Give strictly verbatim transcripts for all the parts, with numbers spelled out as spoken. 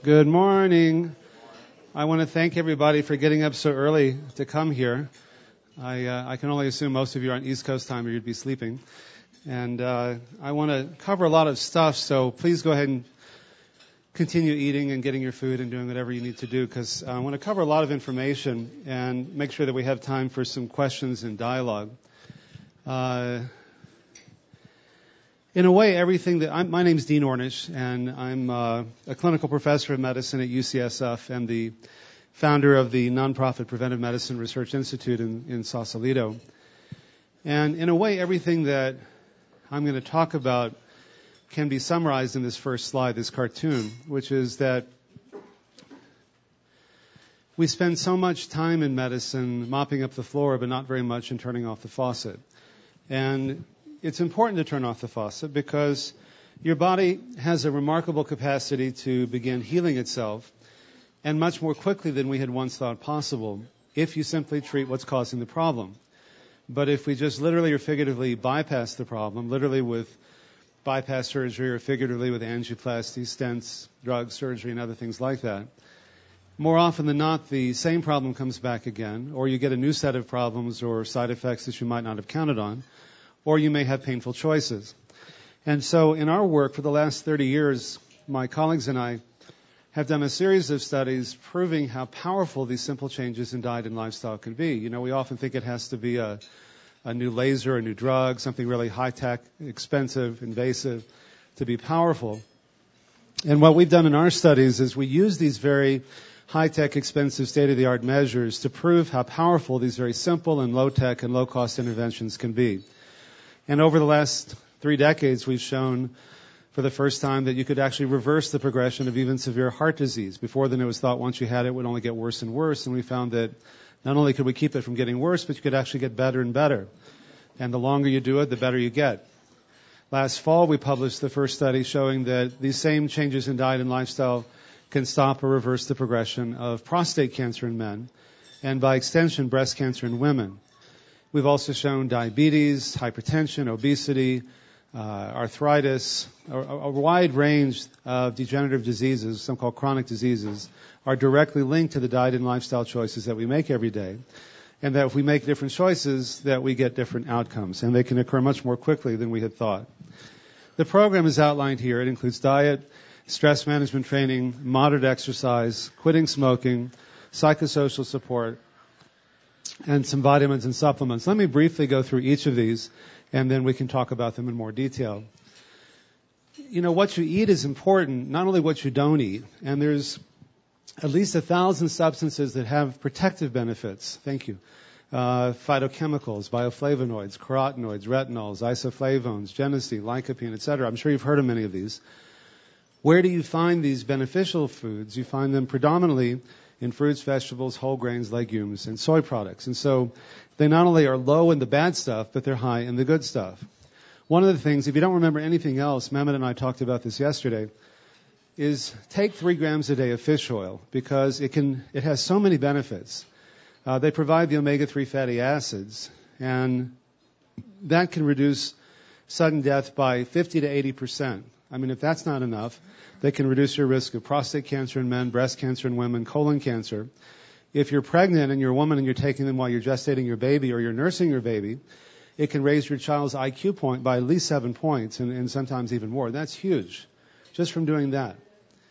Good morning. I want to thank everybody for getting up so early to come here. I, uh, I can only assume most of you are on East Coast time or you'd be sleeping. And uh, I want to cover a lot of stuff, so please go ahead and continue eating and getting your food and doing whatever you need to do, because I want to cover a lot of information and make sure that we have time for some questions and dialogue. Uh, In a way, everything that I'm, my name is Dean Ornish, and I'm uh, a clinical professor of medicine at U C S F and the founder of the nonprofit Preventive Medicine Research Institute in, in Sausalito. And in a way, everything that I'm going to talk about can be summarized in this first slide, this cartoon, which is that we spend so much time in medicine mopping up the floor, but not very much in turning off the faucet. And it's important to turn off the faucet because your body has a remarkable capacity to begin healing itself, and much more quickly than we had once thought possible, if you simply treat what's causing the problem. But if we just literally or figuratively bypass the problem, literally with bypass surgery or figuratively with angioplasty, stents, drugs, surgery, and other things like that, more often than not, the same problem comes back again, or you get a new set of problems or side effects that you might not have counted on, or you may have painful choices. And so in our work for the last thirty years, my colleagues and I have done a series of studies proving how powerful these simple changes in diet and lifestyle can be. You know, we often think it has to be a, a new laser, a new drug, something really high-tech, expensive, invasive to be powerful. And what we've done in our studies is we use these very high-tech, expensive, state-of-the-art measures to prove how powerful these very simple and low-tech and low-cost interventions can be. And over the last three decades, we've shown for the first time that you could actually reverse the progression of even severe heart disease. Before then, it was thought once you had it, it would only get worse and worse. And we found that not only could we keep it from getting worse, but you could actually get better and better. And the longer you do it, the better you get. Last fall, we published the first study showing that these same changes in diet and lifestyle can stop or reverse the progression of prostate cancer in men, and by extension, breast cancer in women. We've also shown diabetes, hypertension, obesity, uh, arthritis, a, a wide range of degenerative diseases, some called chronic diseases, are directly linked to the diet and lifestyle choices that we make every day. And that if we make different choices, that we get different outcomes. And they can occur much more quickly than we had thought. The program is outlined here. It includes diet, stress management training, moderate exercise, quitting smoking, psychosocial support, and some vitamins and supplements. Let me briefly go through each of these, and then we can talk about them in more detail. You know, what you eat is important, not only what you don't eat. And there's at least a thousand substances that have protective benefits. Thank you. Uh, phytochemicals, bioflavonoids, carotenoids, retinols, isoflavones, genesine, lycopene, et cetera. I'm sure you've heard of many of these. Where do you find these beneficial foods? You find them predominantly in fruits, vegetables, whole grains, legumes, and soy products. And so they not only are low in the bad stuff, but they're high in the good stuff. One of the things, if you don't remember anything else, Mehmet and I talked about this yesterday, is take three grams a day of fish oil, because it can it has so many benefits. Uh, they provide the omega three fatty acids, and that can reduce sudden death by fifty to eighty percent. I mean, if that's not enough, they can reduce your risk of prostate cancer in men, breast cancer in women, colon cancer. If you're pregnant and you're a woman and you're taking them while you're gestating your baby or you're nursing your baby, it can raise your child's I Q point by at least seven points and, and sometimes even more. That's huge, just from doing that.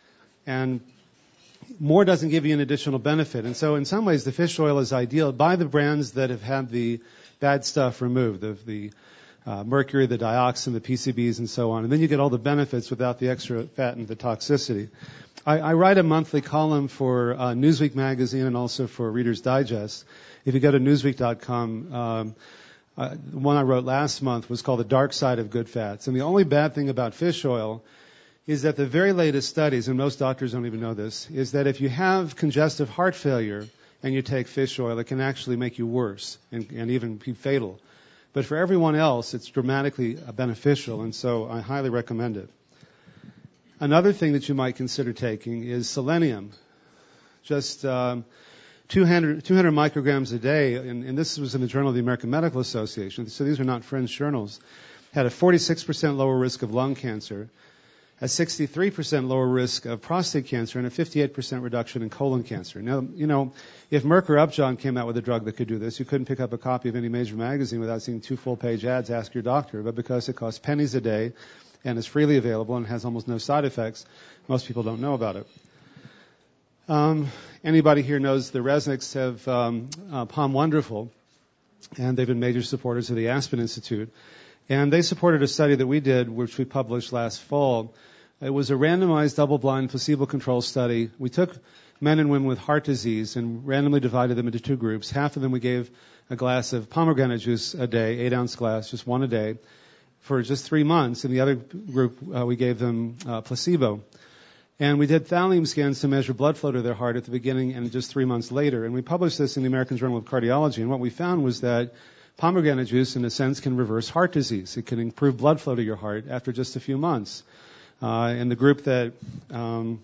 And more doesn't give you an additional benefit. And so in some ways, the fish oil is ideal. Buy the brands that have had the bad stuff removed, the, the Uh, mercury, the dioxin, the P C Bs, and so on. And then you get all the benefits without the extra fat and the toxicity. I, I write a monthly column for uh, Newsweek magazine and also for Reader's Digest. If you go to newsweek dot com, um, uh, the one I wrote last month was called The Dark Side of Good Fats. And the only bad thing about fish oil is that the very latest studies, and most doctors don't even know this, is that if you have congestive heart failure and you take fish oil, it can actually make you worse and, and even be fatal. But for everyone else, it's dramatically beneficial, and so I highly recommend it. Another thing that you might consider taking is selenium. Just um, two hundred, two hundred micrograms a day, and, and this was in the Journal of the American Medical Association, so these are not fringe journals, had a forty-six percent lower risk of lung cancer, a sixty-three percent lower risk of prostate cancer, and a fifty-eight percent reduction in colon cancer. Now, you know, if Merck or Upjohn came out with a drug that could do this, you couldn't pick up a copy of any major magazine without seeing two full-page ads, ask your doctor. But because it costs pennies a day and is freely available and has almost no side effects, most people don't know about it. Um, anybody here knows the Resnicks have um, uh, Palm Wonderful, and they've been major supporters of the Aspen Institute. And they supported a study that we did, which we published last fall. It was a randomized, double-blind, placebo-controlled study. We took men and women with heart disease and randomly divided them into two groups. Half of them we gave a glass of pomegranate juice a day, eight-ounce glass, just one a day, for just three months. And the other group, uh, we gave them uh, placebo. And we did thallium scans to measure blood flow to their heart at the beginning and just three months later. And we published this in the American Journal of Cardiology. And what we found was that pomegranate juice, in a sense, can reverse heart disease. It can improve blood flow to your heart after just a few months. Uh, in the group that um,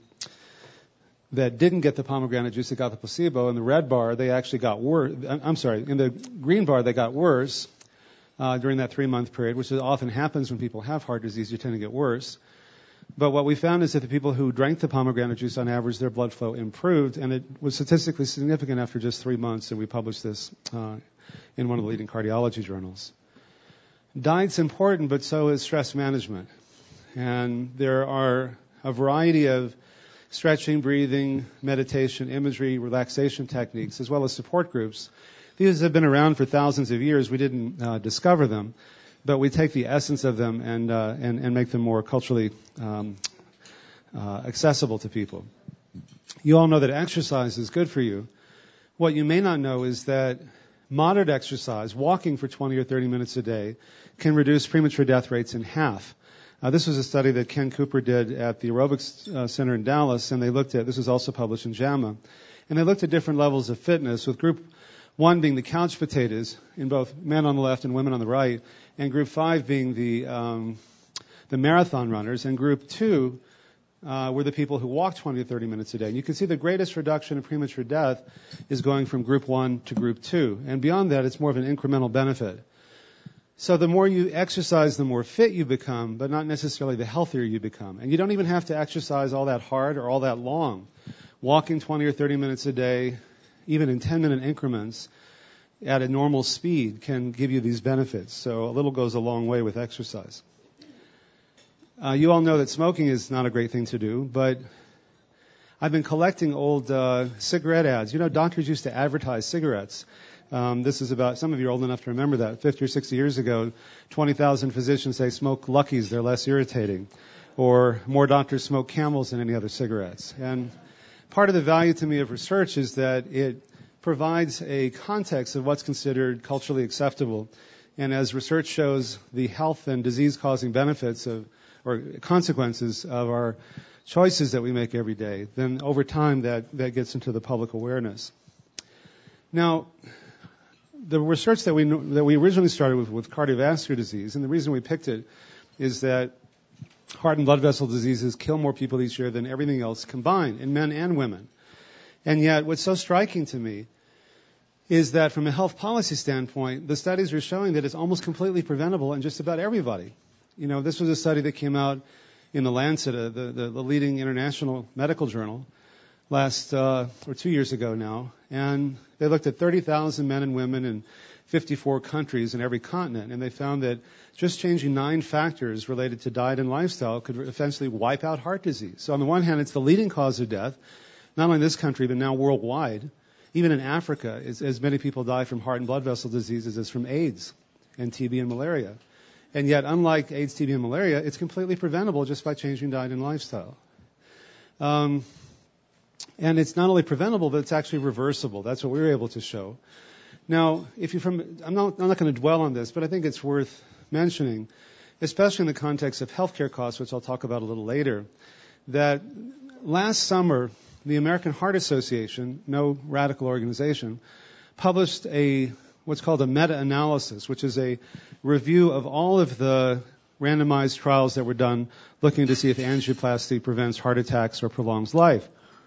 that didn't get the pomegranate juice, that got the placebo, in the red bar, they actually got worse. I'm sorry, in the green bar, they got worse uh, during that three-month period, which often happens when people have heart disease. You tend to get worse. But what we found is that the people who drank the pomegranate juice, on average, their blood flow improved, and it was statistically significant after just three months, and we published this uh, in one of the leading cardiology journals. Diet's important, but so is stress management. And there are a variety of stretching, breathing, meditation, imagery, relaxation techniques, as well as support groups. These have been around for thousands of years. We didn't uh, discover them, but we take the essence of them and uh, and, and make them more culturally um, uh, accessible to people. You all know that exercise is good for you. What you may not know is that moderate exercise, walking for twenty or thirty minutes a day, can reduce premature death rates in half. Uh, this was a study that Ken Cooper did at the Aerobics uh, Center in Dallas, and they looked at, this was also published in JAMA, and they looked at different levels of fitness, with group one being the couch potatoes, in both men on the left and women on the right, and group five being the um, the marathon runners, and group two uh, were the people who walked twenty to thirty minutes a day. And you can see the greatest reduction in premature death is going from group one to group two, and beyond that, it's more of an incremental benefit. So the more you exercise, the more fit you become, but not necessarily the healthier you become. And you don't even have to exercise all that hard or all that long. Walking twenty or thirty minutes a day, even in ten-minute increments, at a normal speed, can give you these benefits. So a little goes a long way with exercise. Uh, you all know that smoking is not a great thing to do, but I've been collecting old uh, cigarette ads. You know, doctors used to advertise cigarettes. Um, this is about, some of you are old enough to remember that. fifty or sixty years ago, twenty thousand physicians say smoke Luckies, they're less irritating. Or more doctors smoke Camels than any other cigarettes. And part of the value to me of research is that it provides a context of what's considered culturally acceptable. And as research shows the health and disease-causing benefits of, or consequences of our choices that we make every day, then over time that, that gets into the public awareness. Now, the research that we that we originally started with, with cardiovascular disease, and the reason we picked it is that heart and blood vessel diseases kill more people each year than everything else combined, in men and women. And yet, what's so striking to me is that from a health policy standpoint, the studies are showing that it's almost completely preventable in just about everybody. You know, this was a study that came out in the Lancet, uh, the, the, the leading international medical journal, last, uh, or two years ago now, and they looked at thirty thousand men and women in fifty-four countries in every continent, and they found that just changing nine factors related to diet and lifestyle could essentially wipe out heart disease. So on the one hand, it's the leading cause of death, not only in this country, but now worldwide. Even in Africa, as many people die from heart and blood vessel diseases as from AIDS and T B and malaria. And yet, unlike AIDS, T B, and malaria, it's completely preventable just by changing diet and lifestyle. Um, and it's not only preventable, but it's actually reversible. That's what we were able to show. Now, if you're from, I'm not, I'm not going to dwell on this, but I think it's worth mentioning, especially in the context of healthcare costs, which I'll talk about a little later, that last summer, the American Heart Association, no radical organization, published a what's called a meta-analysis, which is a review of all of the randomized trials that were done looking to see if angioplasty prevents heart attacks or prolongs life.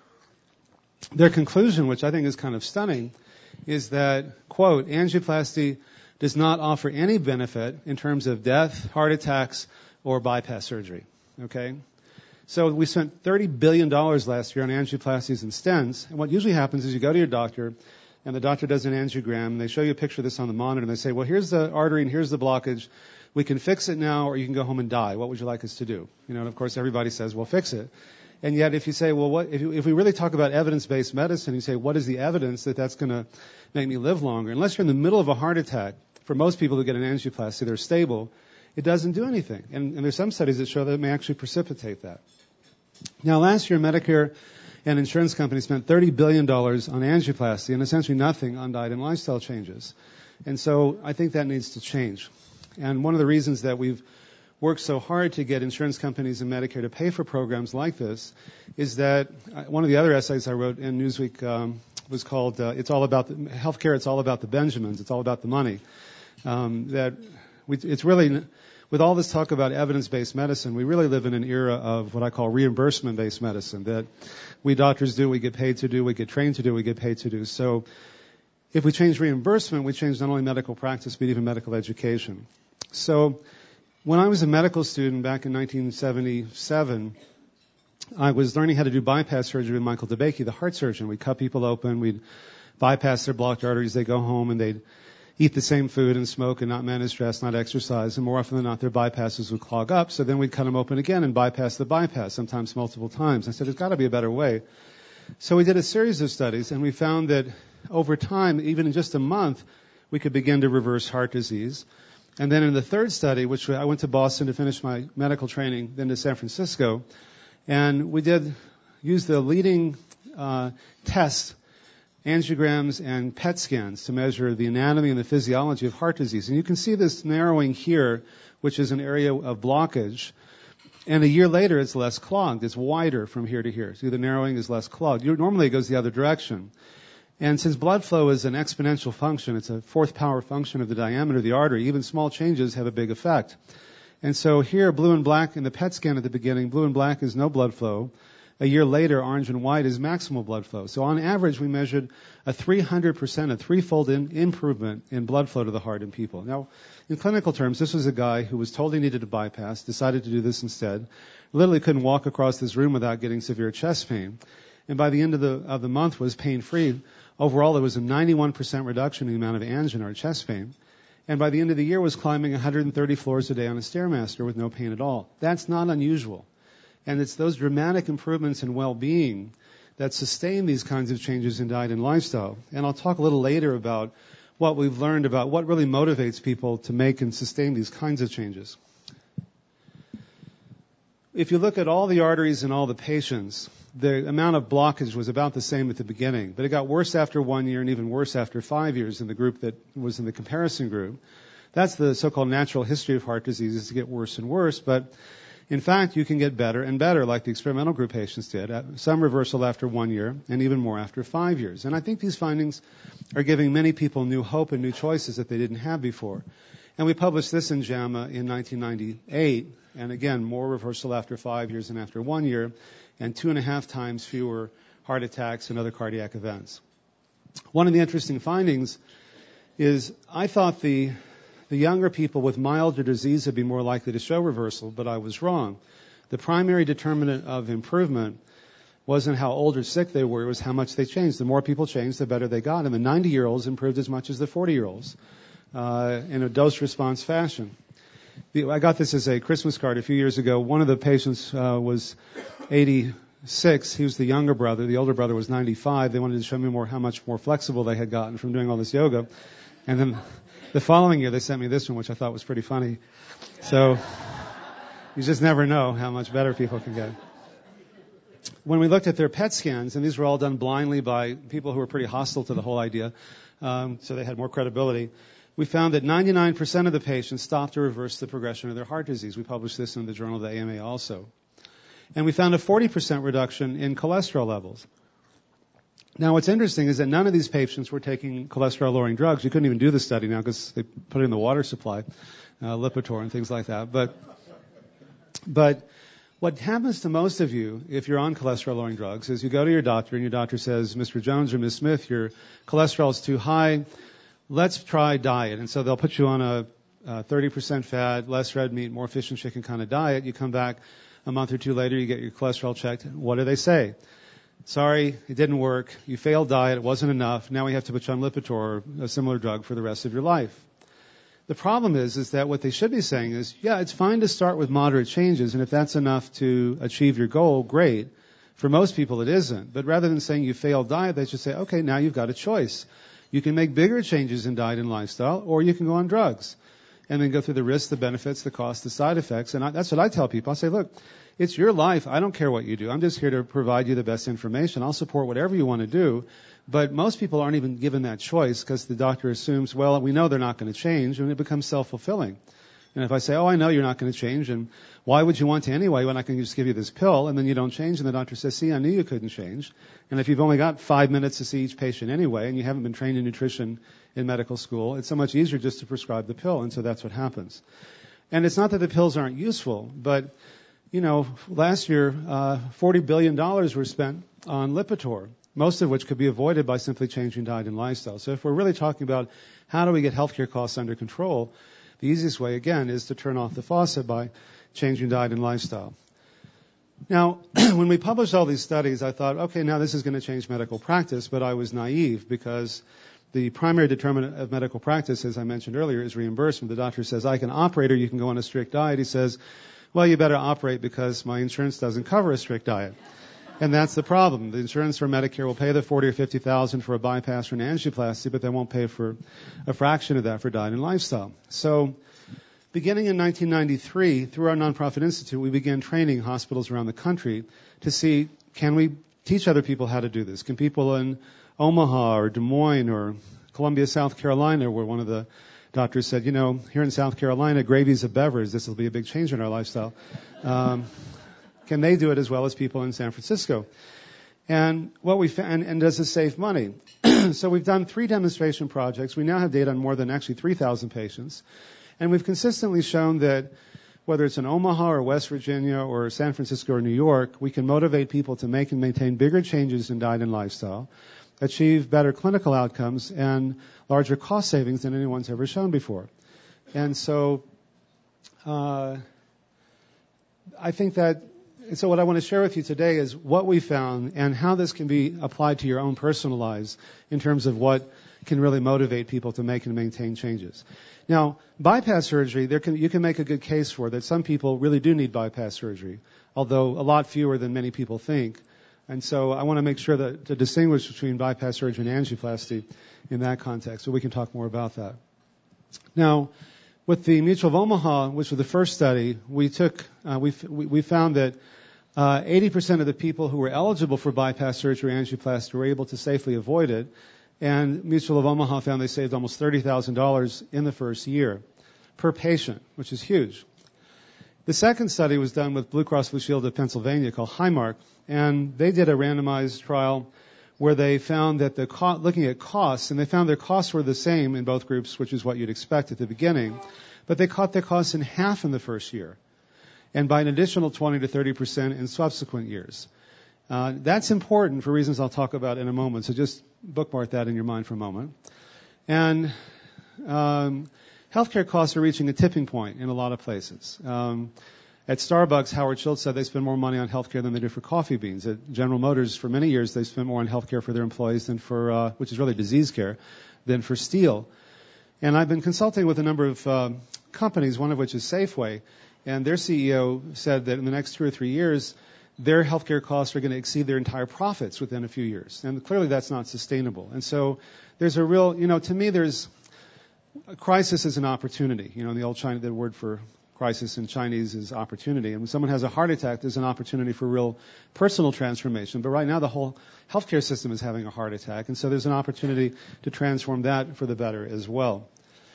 Their conclusion, which I think is kind of stunning, is that, quote, angioplasty does not offer any benefit in terms of death, heart attacks, or bypass surgery. Okay? So we spent thirty billion dollars last year on angioplasties and stents. And what usually happens is you go to your doctor, and the doctor does an angiogram, and they show you a picture of this on the monitor, and they say, well, here's the artery and here's the blockage. We can fix it now, or you can go home and die. What would you like us to do? You know, and of course everybody says, well, fix it. And yet if you say, well, what, if, you, if we really talk about evidence-based medicine, you say, what is the evidence that that's going to make me live longer? Unless you're in the middle of a heart attack, for most people who get an angioplasty, they're stable, it doesn't do anything. And, and there's some studies that show that it may actually precipitate that. Now, last year, Medicare and insurance companies spent thirty billion dollars on angioplasty and essentially nothing on diet and lifestyle changes. And so I think that needs to change. And one of the reasons that we've worked so hard to get insurance companies and Medicare to pay for programs like this is that uh, one of the other essays I wrote in Newsweek um, was called uh, "It's All About the Healthcare. It's All About the Benjamins. It's all about the money." Um, that we, it's really, with all this talk about evidence-based medicine, we really live in an era of what I call reimbursement-based medicine. That we doctors do, we get paid to do, we get trained to do, we get paid to do. So if we change reimbursement, we change not only medical practice but even medical education. So when I was a medical student back in nineteen seventy-seven, I was learning how to do bypass surgery with Michael DeBakey, the heart surgeon. We'd cut people open, we'd bypass their blocked arteries, they'd go home and they'd eat the same food and smoke and not manage stress, not exercise, and more often than not their bypasses would clog up. So then we'd cut them open again and bypass the bypass, sometimes multiple times. I said, there's got to be a better way. So we did a series of studies, and we found that over time, even in just a month, we could begin to reverse heart disease. And then in the third study, which I went to Boston to finish my medical training, then to San Francisco, and we did use the leading uh, test, angiograms and P E T scans, to measure the anatomy and the physiology of heart disease. And you can see this narrowing here, which is an area of blockage. And a year later, it's less clogged. It's wider from here to here. So the narrowing is less clogged. Normally, it goes the other direction. And since blood flow is an exponential function, it's a fourth power function of the diameter of the artery, even small changes have a big effect. And so here, blue and black in the P E T scan at the beginning, blue and black is no blood flow. A year later, orange and white is maximal blood flow. So on average, we measured a three hundred percent, a threefold in, improvement in blood flow to the heart in people. Now, in clinical terms, this was a guy who was told he needed a bypass, decided to do this instead, literally couldn't walk across this room without getting severe chest pain. And by the end of the, of the month was pain-free. Overall, there was a ninety-one percent reduction in the amount of angina or chest pain. And by the end of the year was climbing one hundred thirty floors a day on a Stairmaster with no pain at all. That's not unusual. And it's those dramatic improvements in well-being that sustain these kinds of changes in diet and lifestyle. And I'll talk a little later about what we've learned about what really motivates people to make and sustain these kinds of changes. If you look at all the arteries in all the patients, the amount of blockage was about the same at the beginning, but it got worse after one year and even worse after five years in the group that was in the comparison group. That's the so-called natural history of heart disease, is to get worse and worse, but in fact, you can get better and better, like the experimental group patients did. Some reversal after one year, and even more after five years. And I think these findings are giving many people new hope and new choices that they didn't have before. And we published this in JAMA in nineteen ninety-eight, and again, more reversal after five years than after one year, and two and a half times fewer heart attacks and other cardiac events. One of the interesting findings is I thought the The younger people with milder disease would be more likely to show reversal, but I was wrong. The primary determinant of improvement wasn't how old or sick they were, it was how much they changed. The more people changed, the better they got. And the ninety-year-olds improved as much as the forty-year-olds uh, in a dose-response fashion. The, I got this as a Christmas card a few years ago. One of the patients uh, was eighty-six. He was the younger brother. The older brother was ninety-five. They wanted to show me more how much more flexible they had gotten from doing all this yoga. And then the following year, they sent me this one, which I thought was pretty funny. So you just never know how much better people can get. When we looked at their P E T scans, and these were all done blindly by people who were pretty hostile to the whole idea, um, so they had more credibility, we found that ninety-nine percent of the patients stopped to reverse the progression of their heart disease. We published this in the Journal of the A M A also. And we found a forty percent reduction in cholesterol levels. Now, what's interesting is that none of these patients were taking cholesterol-lowering drugs. You couldn't even do the study now because they put it in the water supply, uh, Lipitor and things like that. But, but what happens to most of you if you're on cholesterol-lowering drugs is you go to your doctor and your doctor says, Mister Jones or Miz Smith, your cholesterol is too high. Let's try diet. And so they'll put you on a uh, thirty percent fat, less red meat, more fish and chicken kind of diet. You come back A month or two later, you get your cholesterol checked. What do they say? Sorry, it didn't work. You failed diet. It wasn't enough. Now we have to put you on Lipitor or a similar drug for the rest of your life. The problem is, is that what they should be saying is, yeah, it's fine to start with moderate changes, and if that's enough to achieve your goal, great. For most people, it isn't. But rather than saying you failed diet, they should say, okay, now you've got a choice. You can make bigger changes in diet and lifestyle, or you can go on drugs. And then go through the risks, the benefits, the costs, the side effects. And I, that's what I tell people. I say, look, it's your life. I don't care what you do. I'm just here to provide you the best information. I'll support whatever you want to do. But most people aren't even given that choice because the doctor assumes, well, we know they're not going to change, and it becomes self-fulfilling. And if I say, oh, I know you're not going to change, and why would you want to anyway when I can just give you this pill, and then you don't change, and the doctor says, see, I knew you couldn't change. And if you've only got five minutes to see each patient anyway, and you haven't been trained in nutrition in medical school, it's so much easier just to prescribe the pill, and so that's what happens. And it's not that the pills aren't useful, but, you know, last year, uh, forty billion dollars were spent on Lipitor, most of which could be avoided by simply changing diet and lifestyle. So if we're really talking about how do we get healthcare costs under control, the easiest way, again, is to turn off the faucet by changing diet and lifestyle. Now, when we published all these studies, I thought, okay, now this is going to change medical practice, but I was naive because the primary determinant of medical practice, as I mentioned earlier, is reimbursement. The doctor says, I can operate or you can go on a strict diet. He says, well, you better operate because my insurance doesn't cover a strict diet. And that's the problem. The insurance for Medicare will pay the forty or fifty thousand for a bypass or an angioplasty, but they won't pay for a fraction of that for diet and lifestyle. So, beginning in nineteen ninety-three, through our nonprofit institute, we began training hospitals around the country to see, can we teach other people how to do this? Can people in Omaha or Des Moines or Columbia, South Carolina, where one of the doctors said, you know, here in South Carolina, gravy's a beverage. This will be a big change in our lifestyle. Um, Can they do it as well as people in San Francisco? And what we found, and, and does it save money? So we've done three demonstration projects. We now have data on more than actually three thousand patients. And we've consistently shown that whether it's in Omaha or West Virginia or San Francisco or New York, we can motivate people to make and maintain bigger changes in diet and lifestyle, achieve better clinical outcomes, and larger cost savings than anyone's ever shown before. And so uh, I think that And so what I want to share with you today is what we found and how this can be applied to your own personal lives in terms of what can really motivate people to make and maintain changes. Now, bypass surgery, there can, you can make a good case for that. Some people really do need bypass surgery, although a lot fewer than many people think. And so I want to make sure that to distinguish between bypass surgery and angioplasty in that context, so we can talk more about that. Now, with the Mutual of Omaha, which was the first study, we took, uh, we, we found that uh, eighty percent of the people who were eligible for bypass surgery or angioplasty were able to safely avoid it. And Mutual of Omaha found they saved almost thirty thousand dollars in the first year per patient, which is huge. The second study was done with Blue Cross Blue Shield of Pennsylvania called Highmark, and they did a randomized trial where they found that the co- looking at costs, and they found their costs were the same in both groups, which is what you'd expect at the beginning, but they cut their costs in half in the first year, and by an additional twenty to thirty percent in subsequent years. Uh, that's important for reasons I'll talk about in a moment, so just bookmark that in your mind for a moment. And um, healthcare costs are reaching a tipping point in a lot of places. Um, At Starbucks, Howard Schultz said they spend more money on healthcare than they do for coffee beans. At General Motors, for many years, they spent more on healthcare for their employees than for, uh, which is really disease care, than for steel. And I've been consulting with a number of uh, companies, one of which is Safeway, and their C E O said that in the next two or three years, their healthcare costs are going to exceed their entire profits within a few years. And clearly that's not sustainable. And so there's a real, you know, to me there's, a crisis is an opportunity. You know, the old China, the word for crisis in Chinese is opportunity. And when someone has a heart attack, there's an opportunity for real personal transformation. But right now, the whole healthcare system is having a heart attack. And so there's an opportunity to transform that for the better as well.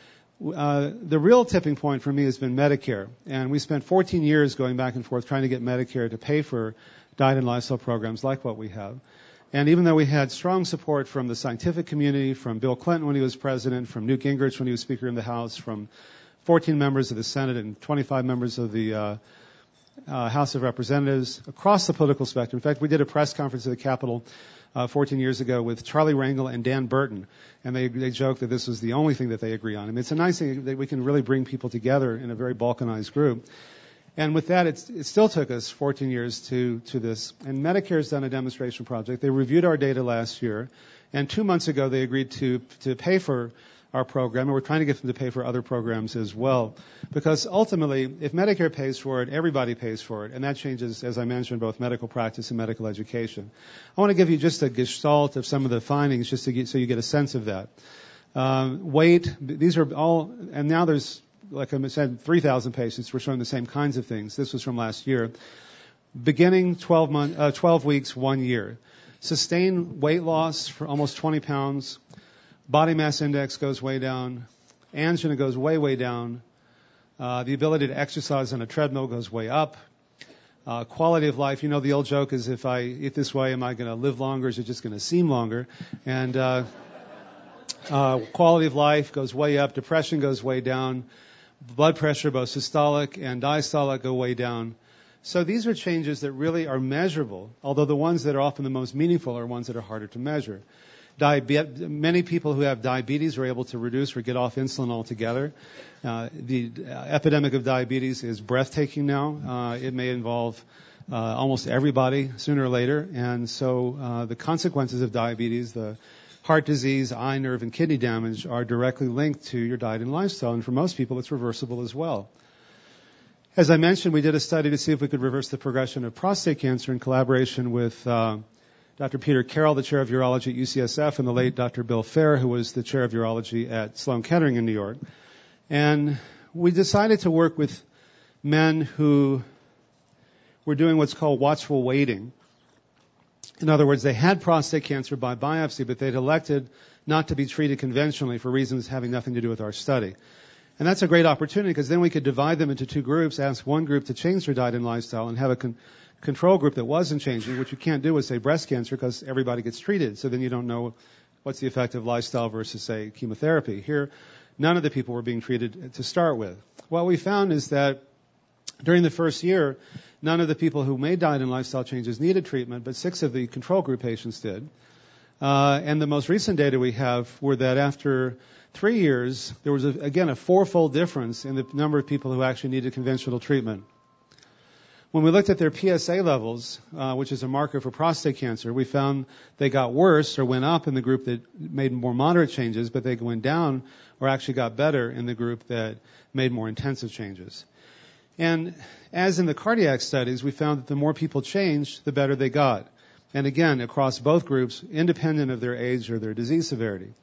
Uh, the real tipping point for me has been Medicare. And we spent fourteen years going back and forth trying to get Medicare to pay for diet and lifestyle programs like what we have. And even though we had strong support from the scientific community, from Bill Clinton when he was president, from Newt Gingrich when he was Speaker in the House, from fourteen members of the Senate and twenty-five members of the uh, uh, House of Representatives across the political spectrum. In fact, we did a press conference at the Capitol uh, fourteen years ago with Charlie Rangel and Dan Burton, and they, they joked that this was the only thing that they agree on. I mean, it's a nice thing that we can really bring people together in a very balkanized group. And with that, it's, it still took us fourteen years to, to this. And Medicare's done a demonstration project. They reviewed our data last year. And two months ago, they agreed to, to pay for our program. And we're trying to get them to pay for other programs as well. Because ultimately, if Medicare pays for it, everybody pays for it. And that changes, as I mentioned, both medical practice and medical education. I want to give you just a gestalt of some of the findings just to get, so you get a sense of that. Um, weight, these are all, and now there's, like I said, three thousand patients. We're showing the same kinds of things. This was from last year. Beginning twelve month, uh, twelve weeks, one year. Sustained weight loss for almost twenty pounds. Body mass index goes way down. Angina goes way, way down. Uh, the ability to exercise on a treadmill goes way up. Uh, quality of life, you know, the old joke is if I eat this way, am I going to live longer? Is it just going to seem longer? And uh, uh, quality of life goes way up. Depression goes way down. Blood pressure, both systolic and diastolic, go way down. So these are changes that really are measurable, although the ones that are often the most meaningful are ones that are harder to measure. Diabe- many people who have diabetes are able to reduce or get off insulin altogether. Uh, the uh, epidemic of diabetes is breathtaking now. Uh, it may involve uh, almost everybody sooner or later. And so uh, the consequences of diabetes, the heart disease, eye, nerve, and kidney damage are directly linked to your diet and lifestyle. And for most people, it's reversible as well. As I mentioned, we did a study to see if we could reverse the progression of prostate cancer in collaboration with uh, Doctor Peter Carroll, the chair of urology at U C S F, and the late Doctor Bill Fair, who was the chair of urology at Sloan Kettering in New York. And we decided to work with men who were doing what's called watchful waiting. In other words, they had prostate cancer by biopsy, but they'd elected not to be treated conventionally for reasons having nothing to do with our study. And that's a great opportunity because then we could divide them into two groups, ask one group to change their diet and lifestyle, and have a con- control group that wasn't changing, which you can't do with, say, breast cancer because everybody gets treated. So then you don't know what's the effect of lifestyle versus, say, chemotherapy. Here, none of the people were being treated to start with. What we found is that during the first year, none of the people who made diet and lifestyle changes needed treatment, but six of the control group patients did. Uh, and the most recent data we have were that after three years, there was, a, again, a fourfold difference in the number of people who actually needed conventional treatment. When we looked at their P S A levels, uh, which is a marker for prostate cancer, we found they got worse or went up in the group that made more moderate changes, but they went down or actually got better in the group that made more intensive changes. And as in the cardiac studies, we found that the more people changed, the better they got. And again, across both groups, independent of their age or their disease severity.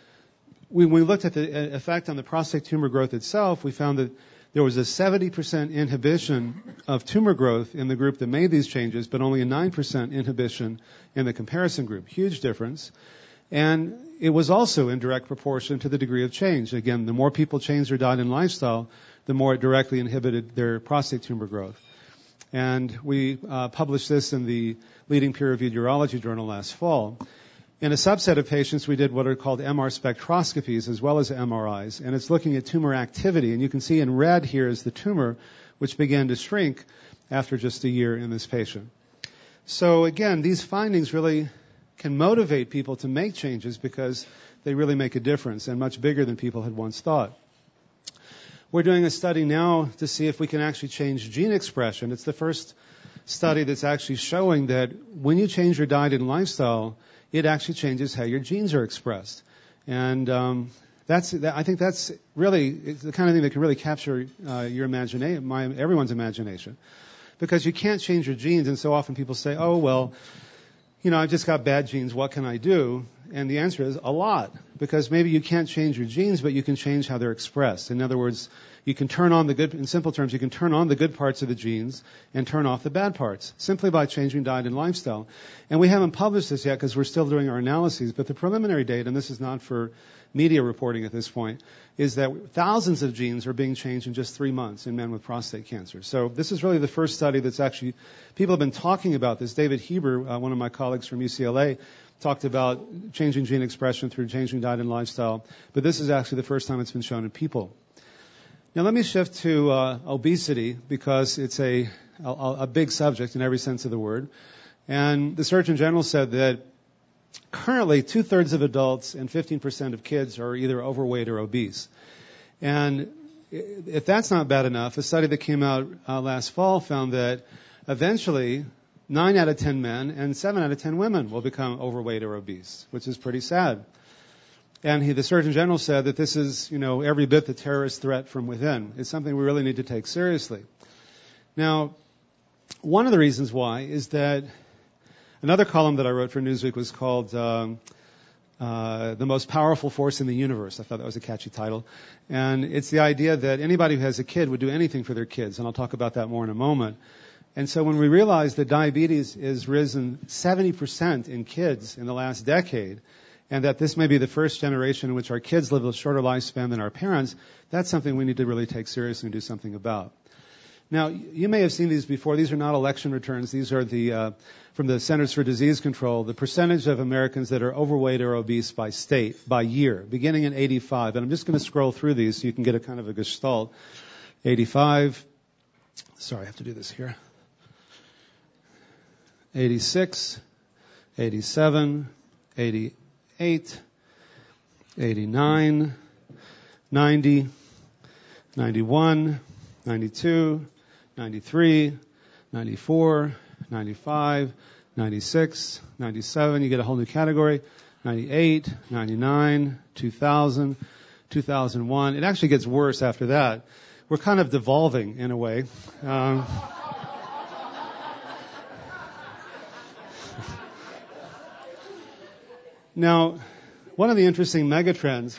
When we looked at the effect on the prostate tumor growth itself, we found that there was a seventy percent inhibition of tumor growth in the group that made these changes, but only a nine percent inhibition in the comparison group. Huge difference. And it was also in direct proportion to the degree of change. Again, the more people changed their diet and lifestyle, the more it directly inhibited their prostate tumor growth. And we uh, published this in the leading peer-reviewed urology journal last fall. In a subset of patients, we did what are called M R spectroscopies as well as M R Is, and it's looking at tumor activity. And you can see in red here is the tumor, which began to shrink after just a year in this patient. So again, these findings really can motivate people to make changes because they really make a difference and much bigger than people had once thought. We're doing a study now to see if we can actually change gene expression. It's the first study that's actually showing that when you change your diet and lifestyle, it actually changes how your genes are expressed. And um, that's, that, I think that's really it's the kind of thing that can really capture uh, your imagination, my, everyone's imagination. Because you can't change your genes, and so often people say, oh, well, you know, I've just got bad genes, what can I do? And the answer is a lot. Because maybe you can't change your genes, but you can change how they're expressed. In other words, you can turn on the good, in simple terms, you can turn on the good parts of the genes and turn off the bad parts, simply by changing diet and lifestyle. And we haven't published this yet because we're still doing our analyses, but the preliminary data, and this is not for media reporting at this point, is that thousands of genes are being changed in just three months in men with prostate cancer. So this is really the first study that's actually, people have been talking about this. David Heber, uh, one of my colleagues from U C L A, talked about changing gene expression through changing diet and lifestyle, but this is actually the first time it's been shown in people. Now let me shift to uh, obesity because it's a, a, a big subject in every sense of the word. And the Surgeon General said that currently two-thirds of adults and fifteen percent of kids are either overweight or obese. And if that's not bad enough, a study that came out uh, last fall found that eventually nine out of ten men and seven out of ten women will become overweight or obese, which is pretty sad. And he, the Surgeon General said that this is, you know, every bit the terrorist threat from within. It's something we really need to take seriously. Now, one of the reasons why is that another column that I wrote for Newsweek was called um, uh, The Most Powerful Force in the Universe. I thought that was a catchy title. And it's the idea that anybody who has a kid would do anything for their kids, and I'll talk about that more in a moment. And so when we realize that diabetes has risen seventy percent in kids in the last decade, and that this may be the first generation in which our kids live a shorter lifespan than our parents, that's something we need to really take seriously and do something about. Now, you may have seen these before. These are not election returns. These are the uh, from the Centers for Disease Control, the percentage of Americans that are overweight or obese by state, by year, beginning in eighty-five. And I'm just going to scroll through these so you can get a kind of a gestalt. eighty-five. Sorry, I have to do this here. eighty-six, eighty-seven, eighty-eight, eighty-nine, ninety, ninety-one, ninety-two, ninety-three, ninety-four, ninety-five, ninety-six, ninety-seven, you get a whole new category, ninety-eight, ninety-nine, two thousand, two thousand one. It actually gets worse after that. We're kind of devolving in a way. Um, now, one of the interesting megatrends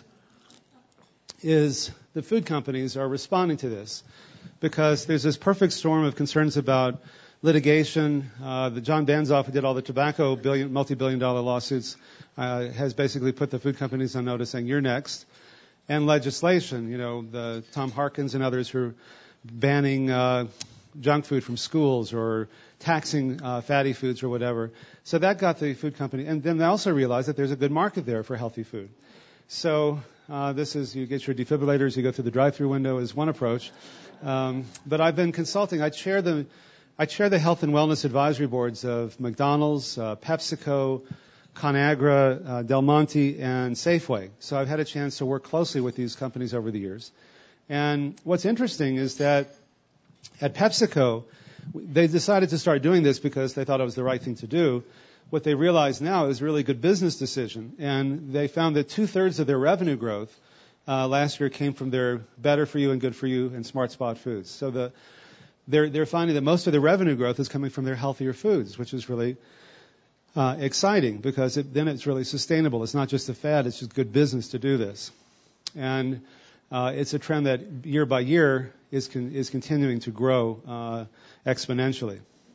is the food companies are responding to this because there's this perfect storm of concerns about litigation. Uh, the John Banzoff, who did all the tobacco billion, multi-billion dollar lawsuits, uh, has basically put the food companies on notice saying, you're next. And legislation, you know, the Tom Harkins and others who are banning uh, junk food from schools or taxing uh, fatty foods or whatever. So that got the food company. And then they also realized that there's a good market there for healthy food. So uh, this is, you get your defibrillators, you go through the drive-through window is one approach. Um, but I've been consulting. I chair the I chair the health and wellness advisory boards of McDonald's, uh, PepsiCo, ConAgra, uh, Del Monte, and Safeway. So I've had a chance to work closely with these companies over the years. And what's interesting is that at PepsiCo, they decided to start doing this because they thought it was the right thing to do. What they realize now is really a good business decision. And they found that two-thirds of their revenue growth uh, last year came from their Better For You and Good For You and Smart Spot foods. So the, they're, they're finding that most of their revenue growth is coming from their healthier foods, which is really uh, exciting because it, then it's really sustainable. It's not just a fad. It's just good business to do this. And uh, it's a trend that year by year is, con- is continuing to grow uh, exponentially.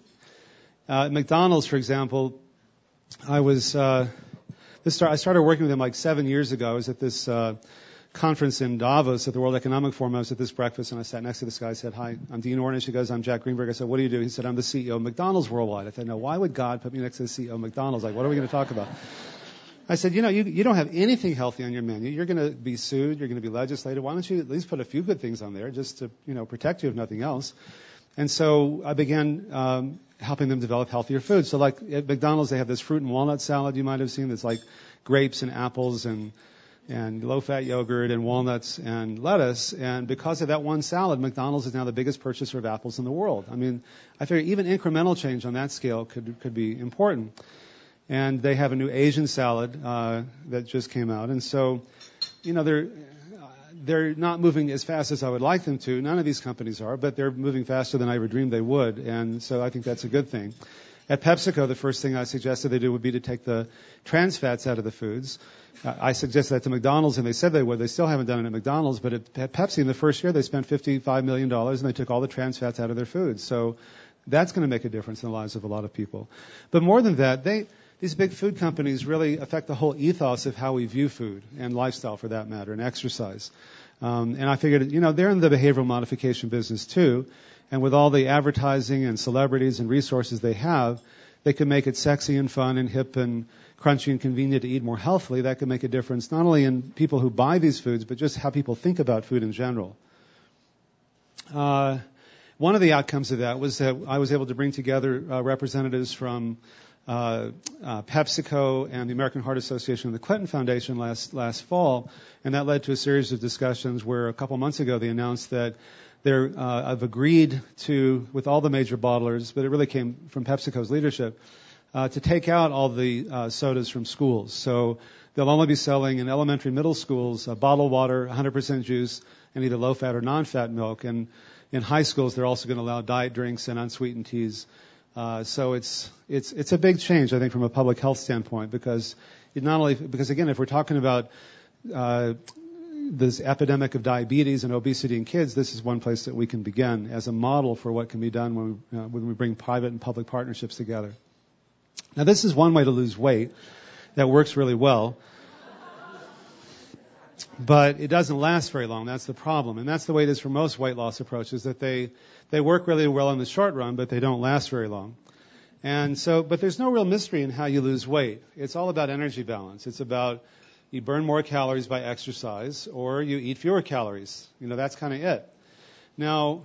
Uh, at McDonald's, for example, I was uh, this start, I started working with them like seven years ago. I was at this uh, conference in Davos at the World Economic Forum. I was at this breakfast and I sat next to this guy. I said, "Hi, I'm Dean Ornish." He goes, "I'm Jack Greenberg." I said, "What do you do?" He said, "I'm the C E O of McDonald's Worldwide." I said, "No, why would God put me next to the C E O of McDonald's? Like, what are we going to talk about?" I said, "You know, you, you don't have anything healthy on your menu. You're going to be sued. You're going to be legislated. Why don't you at least put a few good things on there just to, you know, protect you if nothing else?" And so I began um, helping them develop healthier foods. So like at McDonald's, they have this fruit and walnut salad you might have seen that's like grapes and apples and and low-fat yogurt and walnuts and lettuce. And because of that one salad, McDonald's is now the biggest purchaser of apples in the world. I mean, I figure even incremental change on that scale could could be important. And they have a new Asian salad uh, that just came out. And so, you know, they're they're not moving as fast as I would like them to. None of these companies are, but they're moving faster than I ever dreamed they would. And so I think that's a good thing. At PepsiCo, the first thing I suggested they do would be to take the trans fats out of the foods. Uh, I suggested that to McDonald's, and they said they would. They still haven't done it at McDonald's, but at, at Pepsi, in the first year, they spent fifty-five million dollars, and they took all the trans fats out of their foods. So that's going to make a difference in the lives of a lot of people. But more than that, they... These big food companies really affect the whole ethos of how we view food and lifestyle, for that matter, and exercise. Um, and I figured, you know, they're in the behavioral modification business too. And with all the advertising and celebrities and resources they have, they can make it sexy and fun and hip and crunchy and convenient to eat more healthily. That can make a difference not only in people who buy these foods, but just how people think about food in general. Uh, one of the outcomes of that was that I was able to bring together uh, representatives from uh, uh, PepsiCo and the American Heart Association and the Clinton Foundation last last fall, and that led to a series of discussions where a couple months ago they announced that they're uh, have agreed to, with all the major bottlers, but it really came from PepsiCo's leadership, uh, to take out all the uh, sodas from schools. So they'll only be selling in elementary, middle schools uh, bottled water, one hundred percent juice, and either low-fat or non-fat milk. And in high schools, they're also going to allow diet drinks and unsweetened teas. Uh, so it's it's it's a big change, I think, from a public health standpoint, because it not only because again, if we're talking about uh, this epidemic of diabetes and obesity in kids, this is one place that we can begin as a model for what can be done when we, uh, when we bring private and public partnerships together. Now, this is one way to lose weight that works really well, but it doesn't last very long. That's the problem, and that's the way it is for most weight loss approaches, that they they work really well in the short run, but they don't last very long. And so, but there's no real mystery in how you lose weight. It's all about energy balance. It's about you burn more calories by exercise, or you eat fewer calories. You know, that's kind of it. Now,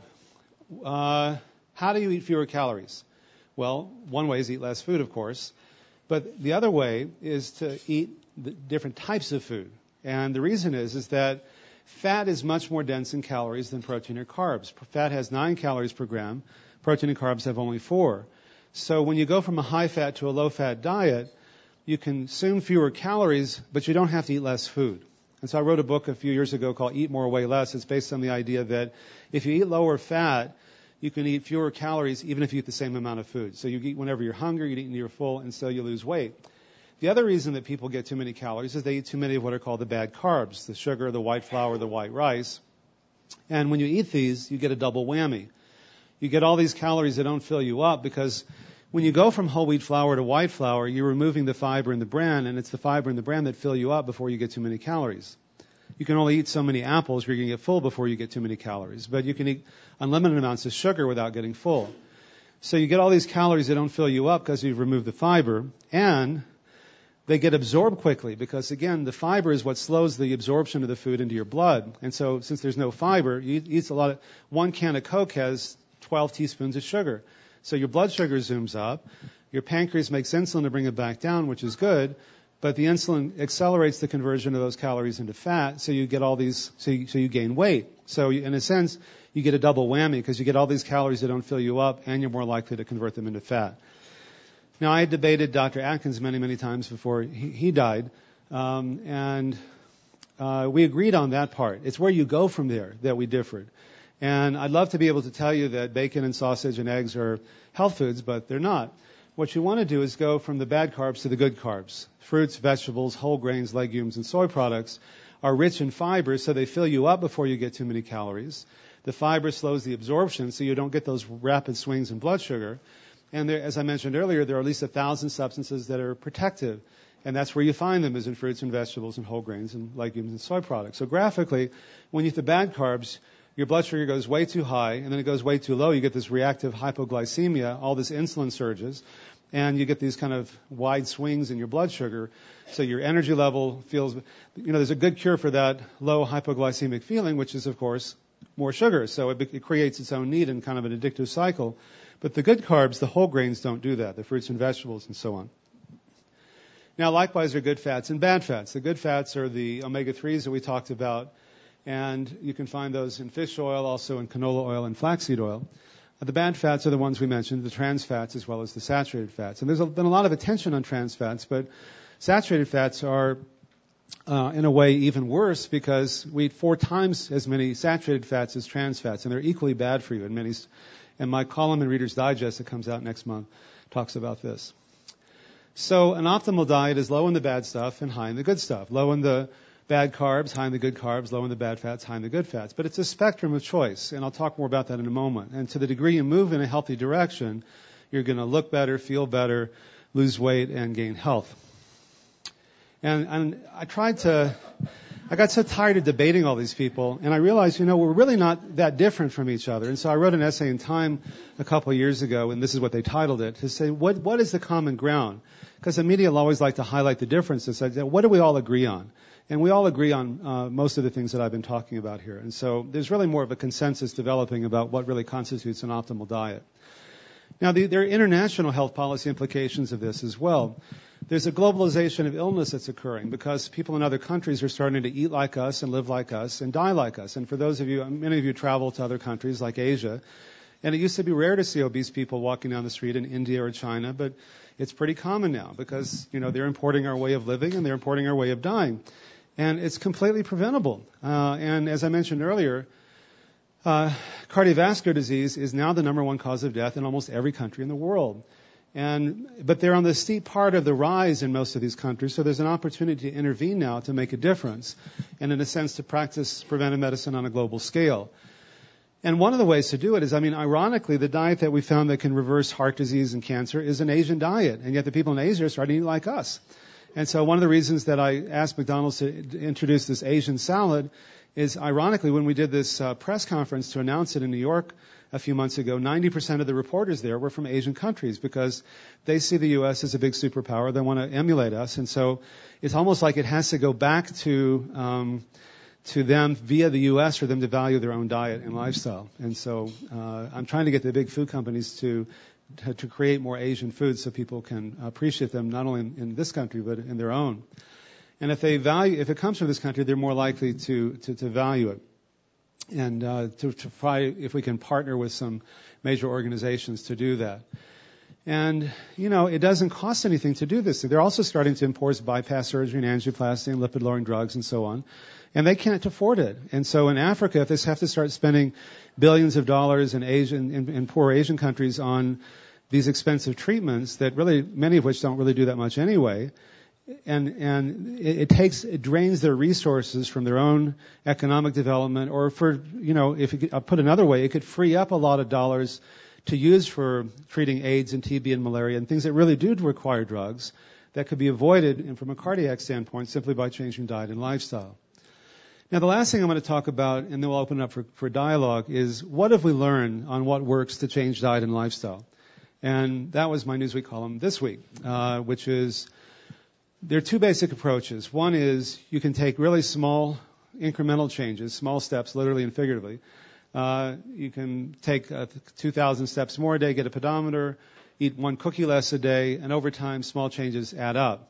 uh, how do you eat fewer calories? Well, one way is eat less food, of course. But the other way is to eat the different types of food. And the reason is, is that fat is much more dense in calories than protein or carbs. Fat has nine calories per gram. Protein and carbs have only four. So when you go from a high-fat to a low-fat diet, you consume fewer calories, but you don't have to eat less food. And so I wrote a book a few years ago called Eat More, Weigh Less. It's based on the idea that if you eat lower fat, you can eat fewer calories even if you eat the same amount of food. So you eat whenever you're hungry, you eat when you're full, and so you lose weight. The other reason that people get too many calories is they eat too many of what are called the bad carbs, the sugar, the white flour, the white rice. And when you eat these, you get a double whammy. You get all these calories that don't fill you up because when you go from whole wheat flour to white flour, you're removing the fiber in the bran, and it's the fiber in the bran that fill you up before you get too many calories. You can only eat so many apples, you're going to get full before you get too many calories. But you can eat unlimited amounts of sugar without getting full. So you get all these calories that don't fill you up because you've removed the fiber, and they get absorbed quickly because, again, the fiber is what slows the absorption of the food into your blood. And so since there's no fiber, you eat a lot of, one can of Coke has twelve teaspoons of sugar. So your blood sugar zooms up, your pancreas makes insulin to bring it back down, which is good, but the insulin accelerates the conversion of those calories into fat, so you get all these, so you, so you gain weight. So you, in a sense, you get a double whammy because you get all these calories that don't fill you up, and you're more likely to convert them into fat. Now, I had debated Doctor Atkins many, many times before he, he died, um, and uh, we agreed on that part. It's where you go from there that we differed. And I'd love to be able to tell you that bacon and sausage and eggs are health foods, but they're not. What you want to do is go from the bad carbs to the good carbs. Fruits, vegetables, whole grains, legumes, and soy products are rich in fiber, so they fill you up before you get too many calories. The fiber slows the absorption, so you don't get those rapid swings in blood sugar. And there, as I mentioned earlier, there are at least a thousand substances that are protective. And that's where you find them, is in fruits and vegetables and whole grains and legumes and soy products. So graphically, when you eat the bad carbs, your blood sugar goes way too high, and then it goes way too low. You get this reactive hypoglycemia, all this insulin surges, and you get these kind of wide swings in your blood sugar. So your energy level feels, you know, there's a good cure for that low hypoglycemic feeling, which is, of course, more sugar. So it, it creates its own need in kind of an addictive cycle. But the good carbs, the whole grains, don't do that, the fruits and vegetables and so on. Now, likewise, there are good fats and bad fats. The good fats are the omega threes that we talked about, and you can find those in fish oil, also in canola oil and flaxseed oil. The bad fats are the ones we mentioned, the trans fats as well as the saturated fats. And there's been a lot of attention on trans fats, but saturated fats are, uh, in a way, even worse because we eat four times as many saturated fats as trans fats, and they're equally bad for you in many. And my column in Reader's Digest that comes out next month talks about this. So an optimal diet is low in the bad stuff and high in the good stuff. Low in the bad carbs, high in the good carbs, low in the bad fats, high in the good fats. But it's a spectrum of choice, and I'll talk more about that in a moment. And to the degree you move in a healthy direction, you're going to look better, feel better, lose weight, and gain health. And, and I tried to, I got so tired of debating all these people, and I realized, you know, we're really not that different from each other. And so I wrote an essay in Time a couple of years ago, and this is what they titled it, to say, what, what is the common ground? Because the media will always like to highlight the differences. I said, what do we all agree on? And we all agree on uh, most of the things that I've been talking about here. And so there's really more of a consensus developing about what really constitutes an optimal diet. Now, the, there are international health policy implications of this as well. There's a globalization of illness that's occurring because people in other countries are starting to eat like us and live like us and die like us. And for those of you, many of you travel to other countries like Asia, and it used to be rare to see obese people walking down the street in India or China, but it's pretty common now because, you know, they're importing our way of living and they're importing our way of dying. And it's completely preventable. Uh, and as I mentioned earlier, uh, cardiovascular disease is now the number one cause of death in almost every country in the world. And, but they're on the steep part of the rise in most of these countries, so there's an opportunity to intervene now to make a difference, and in a sense to practice preventive medicine on a global scale. And one of the ways to do it is, I mean, ironically, the diet that we found that can reverse heart disease and cancer is an Asian diet, and yet the people in Asia are starting to eat like us. And so one of the reasons that I asked McDonald's to introduce this Asian salad is, ironically, when we did this uh, press conference to announce it in New York a few months ago, ninety percent of the reporters there were from Asian countries because they see the U S as a big superpower. They want to emulate us. And so it's almost like it has to go back to um, to them via the U S for them to value their own diet and lifestyle. And so uh, I'm trying to get the big food companies to to, to create more Asian foods so people can appreciate them not only in, in this country but in their own. And if they value, if it comes from this country, they're more likely to to, to value it. And uh, to, to try, if we can partner with some major organizations to do that. And, you know, it doesn't cost anything to do this. They're also starting to import bypass surgery and angioplasty and lipid-lowering drugs and so on. And they can't afford it. And so in Africa, if they have to start spending billions of dollars in Asian, in, in poor Asian countries on these expensive treatments that really, many of which don't really do that much anyway, and and it, it takes it drains their resources from their own economic development, or for, you know, if you could, I'll put it another way, it could free up a lot of dollars to use for treating AIDS and T B and malaria and things that really do require drugs that could be avoided, and from a cardiac standpoint, simply by changing diet and lifestyle. Now, the last thing I'm going to talk about, and then we'll open it up for, for dialogue, is what have we learned on what works to change diet and lifestyle? And that was my Newsweek column this week, uh, which is, there are two basic approaches. One is you can take really small incremental changes, small steps, literally and figuratively. Uh, you can take uh, two thousand steps more a day, get a pedometer, eat one cookie less a day, and over time, small changes add up.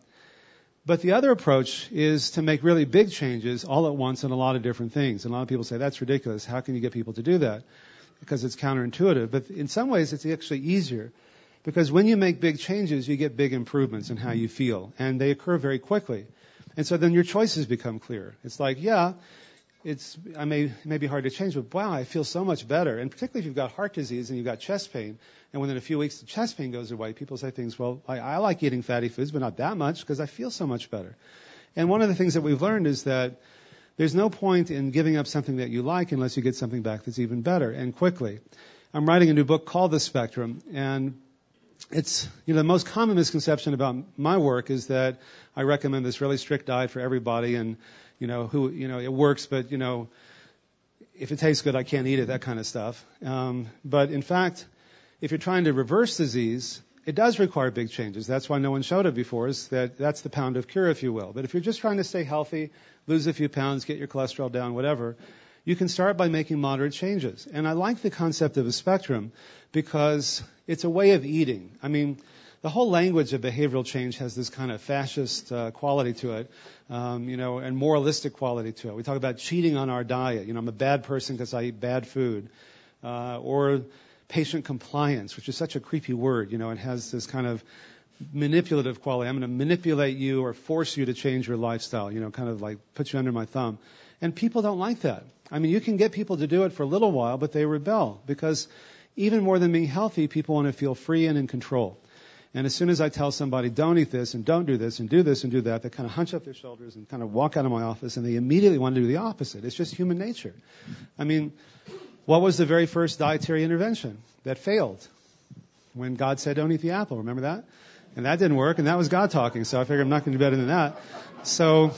But the other approach is to make really big changes all at once in a lot of different things. And a lot of people say, that's ridiculous. How can you get people to do that? Because it's counterintuitive. But in some ways, it's actually easier. Because when you make big changes, you get big improvements in how you feel. And they occur very quickly. And so then your choices become clear. It's like, yeah, it's, I may, it may be hard to change, but wow, I feel so much better. And particularly if you've got heart disease and you've got chest pain, and within a few weeks the chest pain goes away, people say things, well, I, I like eating fatty foods, but not that much because I feel so much better. And one of the things that we've learned is that there's no point in giving up something that you like unless you get something back that's even better and quickly. I'm writing a new book called The Spectrum, and it's, you know, the most common misconception about my work is that I recommend this really strict diet for everybody, and, you know, who, you know, it works, but, you know, if it tastes good, I can't eat it, that kind of stuff. Um, but in fact, if you're trying to reverse disease, it does require big changes. That's why no one showed it before, is that that's the pound of cure, if you will. But if you're just trying to stay healthy, lose a few pounds, get your cholesterol down, whatever, you can start by making moderate changes. And I like the concept of a spectrum because it's a way of eating. I mean, the whole language of behavioral change has this kind of fascist uh, quality to it, um, you know, and moralistic quality to it. We talk about cheating on our diet. You know, I'm a bad person because I eat bad food. Uh, or patient compliance, which is such a creepy word. You know, it has this kind of manipulative quality. I'm going to manipulate you or force you to change your lifestyle, you know, kind of like put you under my thumb. And people don't like that. I mean, you can get people to do it for a little while, but they rebel because even more than being healthy, people want to feel free and in control. And as soon as I tell somebody, don't eat this and don't do this and do this and do that, they kind of hunch up their shoulders and kind of walk out of my office, and they immediately want to do the opposite. It's just human nature. I mean, what was the very first dietary intervention that failed? When God said, don't eat the apple. Remember that? And that didn't work, and that was God talking, so I figured I'm not going to do better than that. So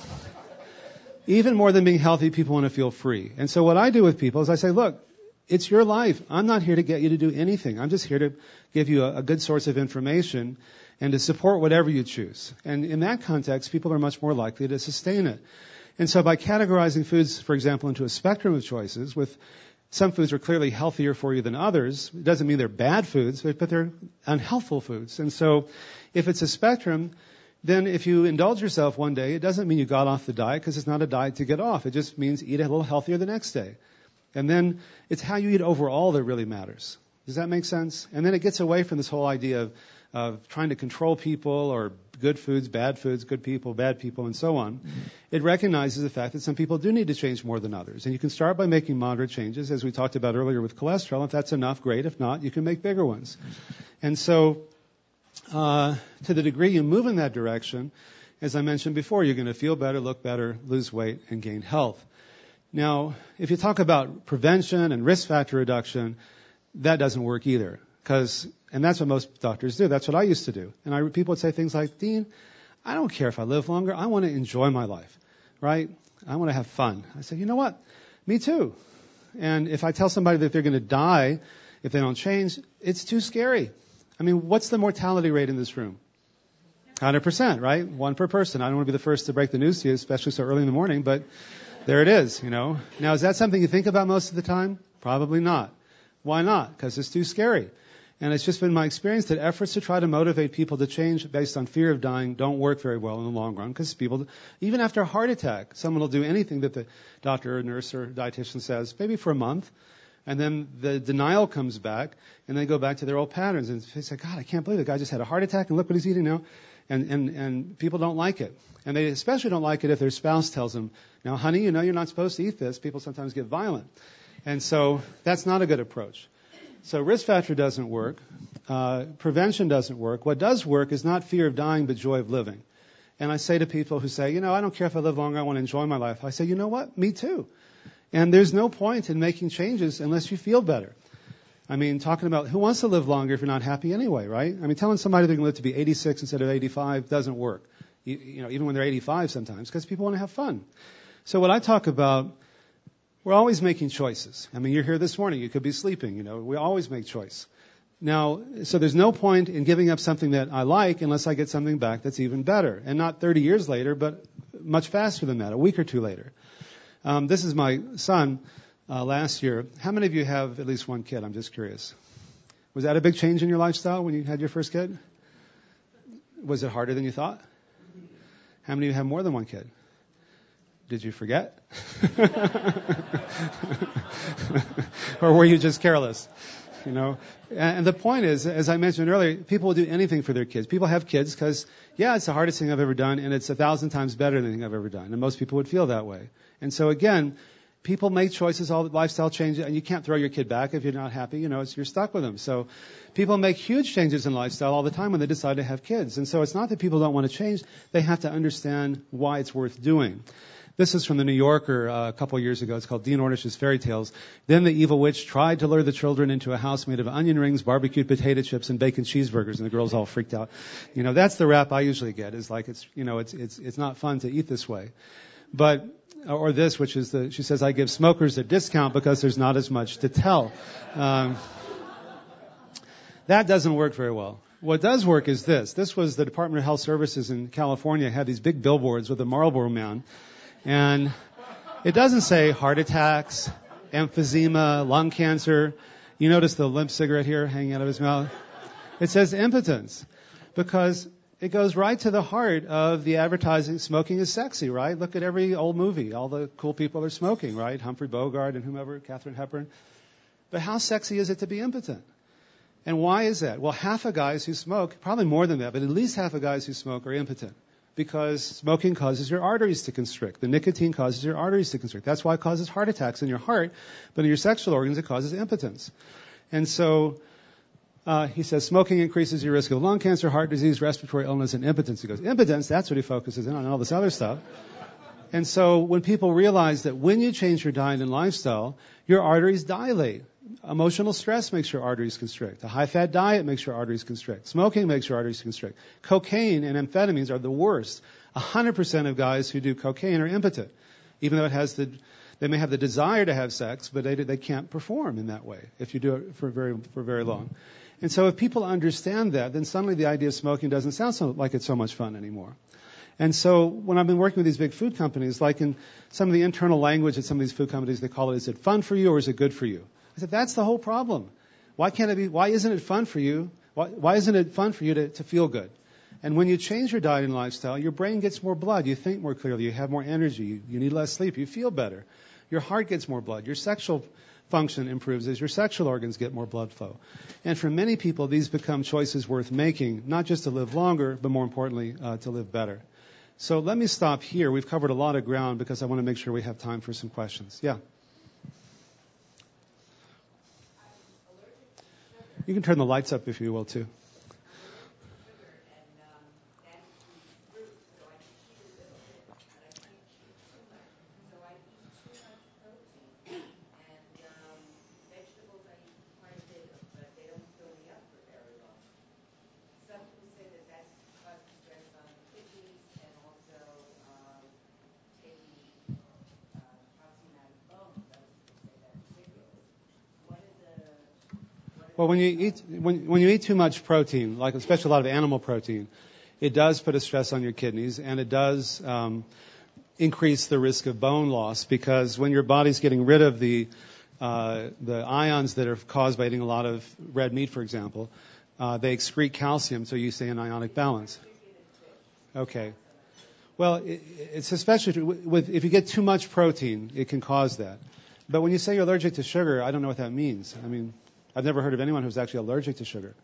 even more than being healthy, people want to feel free. And so what I do with people is I say, look, it's your life. I'm not here to get you to do anything. I'm just here to give you a, a good source of information and to support whatever you choose. And in that context, people are much more likely to sustain it. And so by categorizing foods, for example, into a spectrum of choices with some foods are clearly healthier for you than others. It doesn't mean they're bad foods, but they're unhealthful foods. And so if it's a spectrum, then if you indulge yourself one day, it doesn't mean you got off the diet, because it's not a diet to get off. It just means eat a little healthier the next day. And then it's how you eat overall that really matters. Does that make sense? And then it gets away from this whole idea of, of trying to control people, or good foods, bad foods, good people, bad people, and so on. Mm-hmm. It recognizes the fact that some people do need to change more than others. And you can start by making moderate changes, as we talked about earlier with cholesterol. If that's enough, great. If not, you can make bigger ones. And so uh, to the degree you move in that direction, as I mentioned before, you're going to feel better, look better, lose weight, and gain health. Now, if you talk about prevention and risk factor reduction, that doesn't work either. Because, and that's what most doctors do. That's what I used to do. And I, people would say things like, Dean, I don't care if I live longer. I want to enjoy my life, right? I want to have fun. I said, you know what? Me too. And if I tell somebody that they're going to die if they don't change, it's too scary. I mean, what's the mortality rate in this room? one hundred percent, right? One per person. I don't want to be the first to break the news to you, especially so early in the morning, but there it is, you know. Now, is that something you think about most of the time? Probably not. Why not? Because it's too scary. And it's just been my experience that efforts to try to motivate people to change based on fear of dying don't work very well in the long run, because people, even after a heart attack, someone will do anything that the doctor or nurse or dietitian says, maybe for a month, and then the denial comes back, and they go back to their old patterns, and they say, God, I can't believe the guy just had a heart attack, and look what he's eating now. And, and, and people don't like it. And they especially don't like it if their spouse tells them, now, honey, you know you're not supposed to eat this. People sometimes get violent. And so that's not a good approach. So risk factor doesn't work. Uh, prevention doesn't work. What does work is not fear of dying, but joy of living. And I say to people who say, you know, I don't care if I live longer, I want to enjoy my life. I say, you know what? Me too. And there's no point in making changes unless you feel better. I mean, talking about who wants to live longer if you're not happy anyway, right? I mean, telling somebody they're going to live to be eighty-six instead of eighty-five doesn't work. You, you know, even when they're eighty-five sometimes, because people want to have fun. So what I talk about, we're always making choices. I mean, you're here this morning. You could be sleeping. You know, we always make choice. Now, so there's no point in giving up something that I like unless I get something back that's even better. And not thirty years later, but much faster than that, a week or two later. Um, this is my son uh, last year. How many of you have at least one kid? I'm just curious. Was that a big change in your lifestyle when you had your first kid? Was it harder than you thought? How many of you have more than one kid? Did you forget? Or were you just careless? You know, and the point is, as I mentioned earlier, people will do anything for their kids. People have kids because, yeah, it's the hardest thing I've ever done, and it's a thousand times better than anything I've ever done. And most people would feel that way. And so again, people make choices, all lifestyle changes, and you can't throw your kid back if you're not happy. You know, it's, you're stuck with them. So people make huge changes in lifestyle all the time when they decide to have kids. And so it's not that people don't want to change. They have to understand why it's worth doing. This is from the New Yorker uh, a couple of years ago. It's called Dean Ornish's Fairy Tales. Then the evil witch tried to lure the children into a house made of onion rings, barbecued potato chips, and bacon cheeseburgers, and the girls all freaked out. You know, that's the rap I usually get. Is like it's you know it's it's it's not fun to eat this way, but or this, which is the she says I give smokers a discount because there's not as much to tell. Um, that doesn't work very well. What does work is this. This was the Department of Health Services in California had these big billboards with a Marlboro Man. And it doesn't say heart attacks, emphysema, lung cancer. You notice the limp cigarette here hanging out of his mouth? It says impotence because it goes right to the heart of the advertising. Smoking is sexy, right? Look at every old movie. All the cool people are smoking, right? Humphrey Bogart and whomever, Katharine Hepburn. But how sexy is it to be impotent? And why is that? Well, half of guys who smoke, probably more than that, but at least half of guys who smoke are impotent. Because smoking causes your arteries to constrict. The nicotine causes your arteries to constrict. That's why it causes heart attacks in your heart. But in your sexual organs, it causes impotence. And so uh, he says smoking increases your risk of lung cancer, heart disease, respiratory illness, and impotence. He goes, impotence, that's what he focuses in on, all this other stuff. And so when people realize that when you change your diet and lifestyle, your arteries dilate. Emotional stress makes your arteries constrict. A high-fat diet makes your arteries constrict. Smoking makes your arteries constrict. Cocaine and amphetamines are the worst. one hundred percent of guys who do cocaine are impotent, even though it has the, they may have the desire to have sex, but they they can't perform in that way if you do it for very for very long. And so if people understand that, then suddenly the idea of smoking doesn't sound so, like it's so much fun anymore. And so when I've been working with these big food companies, like in some of the internal language at some of these food companies, they call it, is it fun for you or is it good for you? I said, that's the whole problem. Why can't it be, why isn't it fun for you? Why, why isn't it fun for you to, to feel good? And when you change your diet and lifestyle, your brain gets more blood. You think more clearly. You have more energy. You, you need less sleep. You feel better. Your heart gets more blood. Your sexual function improves as your sexual organs get more blood flow. And for many people, these become choices worth making, not just to live longer, but more importantly, uh, to live better. So let me stop here. We've covered a lot of ground because I want to make sure we have time for some questions. Yeah. You can turn the lights up if you will, too. Well, when you eat when when you eat too much protein, like especially a lot of animal protein, it does put a stress on your kidneys, and it does um, increase the risk of bone loss because when your body's getting rid of the uh, the ions that are caused by eating a lot of red meat, for example, uh, they excrete calcium, so you stay in ionic balance. Okay. Well, it, it's especially with if you get too much protein, it can cause that. But when you say you're allergic to sugar, I don't know what that means. I mean. I've never heard of anyone who's actually allergic to sugar.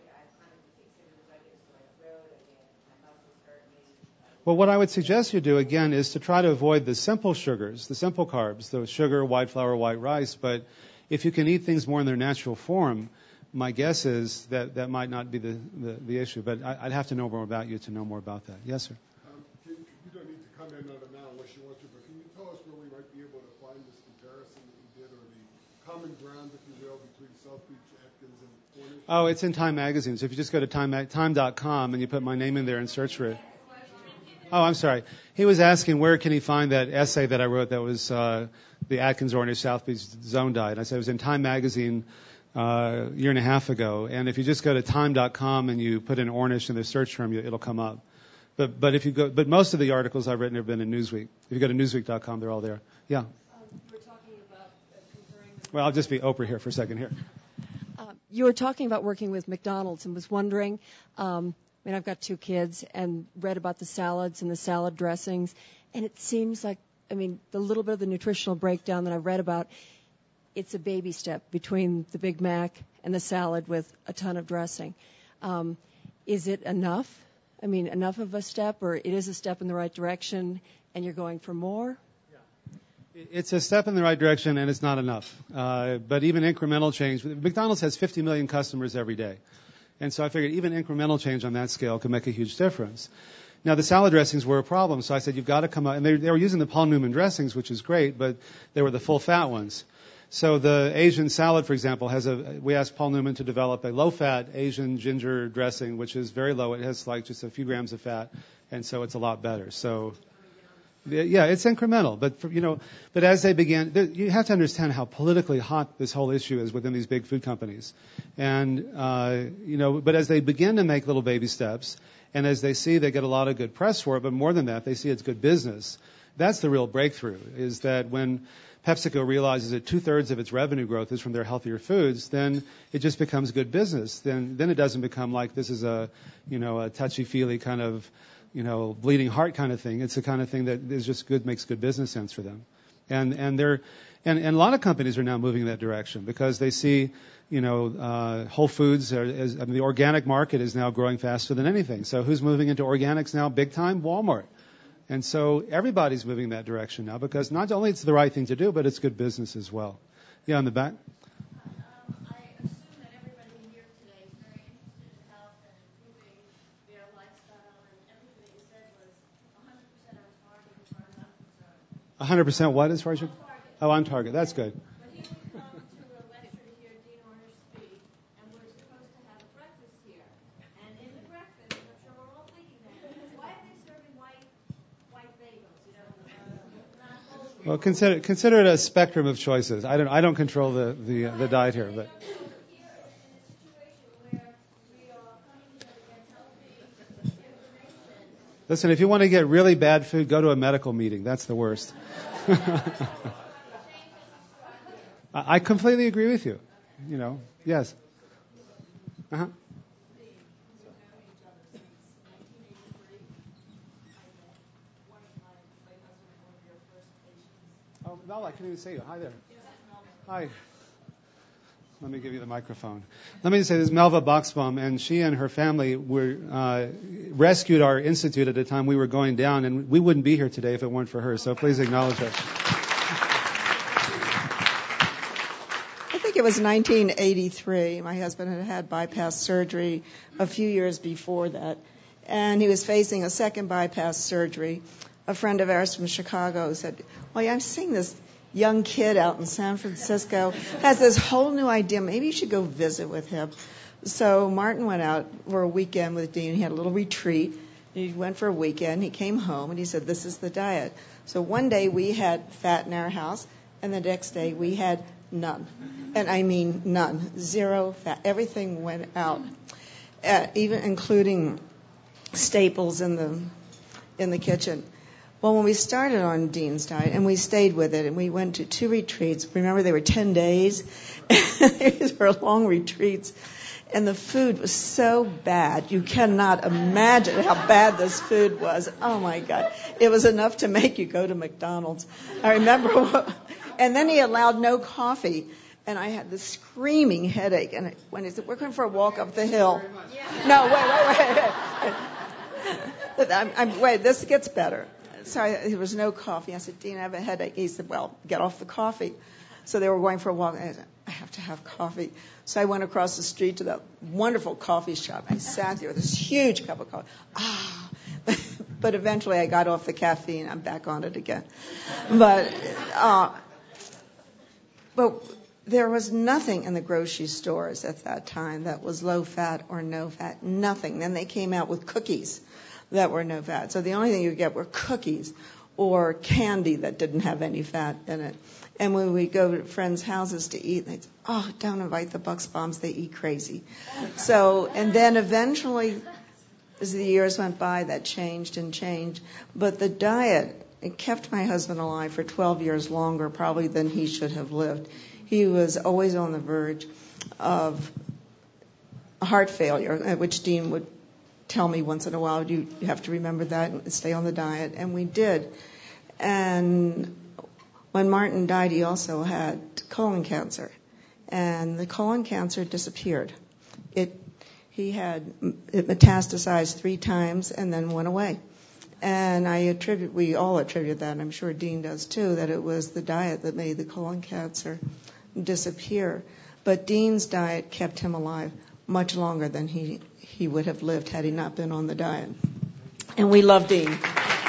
Well, what I would suggest you do, again, is to try to avoid the simple sugars, the simple carbs, the sugar, white flour, white rice. But if you can eat things more in their natural form, my guess is that that might not be the, the, the issue. But I, I'd have to know more about you to know more about that. Yes, sir? Um, can, you don't need to comment on it now unless you want to, but can you tell us where we might be able to find this comparison that you did, or the common ground, if you will, between South Beach, Atkins, and Cornish? Oh, it's in Time Magazine. So if you just go to time, time dot com and you put my name in there and search for it. Oh, I'm sorry. He was asking where can he find that essay that I wrote that was uh, the Atkins Ornish South Beach Zone Diet. And I said it was in Time Magazine uh, a year and a half ago. And if you just go to time dot com and you put in Ornish in the search term, it'll come up. But but if you go, but most of the articles I've written have been in Newsweek. If you go to newsweek dot com, they're all there. Yeah. Um, you were talking about uh, comparing. Well, I'll just be Oprah here for a second here. Uh, you were talking about working with McDonald's and was wondering. Um, I mean, I've got two kids and read about the salads and the salad dressings, and it seems like, I mean, the little bit of the nutritional breakdown that I've read about, it's a baby step between the Big Mac and the salad with a ton of dressing. Um, is it enough? I mean, enough of a step, or it is a step in the right direction, and you're going for more? It's a step in the right direction, and it's not enough. Uh, but even incremental change, McDonald's has fifty million customers every day. And so I figured even incremental change on that scale could make a huge difference. Now, the salad dressings were a problem, so I said, you've got to come out. And they, they were using the Paul Newman dressings, which is great, but they were the full fat ones. So the Asian salad, for example, has a, we asked Paul Newman to develop a low-fat Asian ginger dressing, which is very low. It has like just a few grams of fat, and so it's a lot better. So, yeah, it's incremental. But, for, you know, but as they began, you have to understand how politically hot this whole issue is within these big food companies. And, uh, you know, but as they begin to make little baby steps, and as they see they get a lot of good press for it, but more than that, they see it's good business. That's the real breakthrough, is that when PepsiCo realizes that two-thirds of its revenue growth is from their healthier foods, then it just becomes good business. Then then it doesn't become like this is a, you know, a touchy-feely kind of, you know, bleeding heart kind of thing. It's the kind of thing that is just good, makes good business sense for them. And and they're and, and a lot of companies are now moving in that direction because they see, you know, uh, Whole Foods, are, is, I mean, the organic market is now growing faster than anything. So who's moving into organics now big time? Walmart. And so everybody's moving in that direction now because not only it's the right thing to do, but it's good business as well. Yeah, in the back. Um, I assume that everybody here today is very interested in health and improving their lifestyle, and everything that you said was one hundred percent on target as far as I'm concerned. one hundred percent what as far as you? On target. Oh, on target. That's good. But here we come to a lecture to hear Dean Ornish speak, and we're supposed to have a breakfast here. And in the breakfast, I'm sure we're all thinking that, why are they serving white white bagels? You know, uh, not whole grain. Well, consider consider it a spectrum of choices. I don't I don't control the the, uh, the diet here, but. Listen, if you want to get really bad food, go to a medical meeting. That's the worst. I completely agree with you. You know, yes. Uh-huh. Oh, Mel, I can't even see you. Hi there. Hi. Let me give you the microphone. Let me just say this is Melva Boxbaum, and she and her family were uh, rescued our institute at a time we were going down, and we wouldn't be here today if it weren't for her. So please acknowledge her. I think it was nineteen eighty-three. My husband had had bypass surgery a few years before that, and he was facing a second bypass surgery. A friend of ours from Chicago said, well, I'm seeing this young kid out in San Francisco, has this whole new idea. Maybe you should go visit with him. So Martin went out for a weekend with Dean. He had a little retreat. He went for a weekend. He came home, and he said, this is the diet. So one day we had fat in our house, and the next day we had none. And I mean none. Zero fat. Everything went out, uh, even including staples in the in the kitchen. Well, when we started on Dean's diet, and we stayed with it, and we went to two retreats. Remember, they were ten days. These were long retreats. And the food was so bad. You cannot imagine how bad this food was. Oh, my God. It was enough to make you go to McDonald's. I remember. And then he allowed no coffee. And I had this screaming headache. And when he said, we're going for a walk up the hill. No, wait, wait, wait. I'm, I'm, wait, this gets better. Sorry, there was no coffee. I said, Dean, I have a headache. He said, well, get off the coffee. So they were going for a walk. I said, I have to have coffee. So I went across the street to that wonderful coffee shop. I sat there with this huge cup of coffee. Ah, but eventually I got off the caffeine. I'm back on it again. But, uh, but there was nothing in the grocery stores at that time that was low fat or no fat. Nothing. Then they came out with cookies that were no fat. So the only thing you could get were cookies or candy that didn't have any fat in it. And when we go to friends' houses to eat, they'd say, oh, don't invite the Buxbaums, they eat crazy. So, and then eventually, as the years went by, that changed and changed. But the diet, it kept my husband alive for twelve years longer, probably than he should have lived. He was always on the verge of heart failure, which Dean would tell me once in a while, you have to remember that and stay on the diet. And we did. And when Martin died, he also had colon cancer. And the colon cancer disappeared. It, he had, it metastasized three times and then went away. And I attribute, we all attribute that, and I'm sure Dean does too, that it was the diet that made the colon cancer disappear. But Dean's diet kept him alive much longer than he, he would have lived had he not been on the diet. And we love Dean.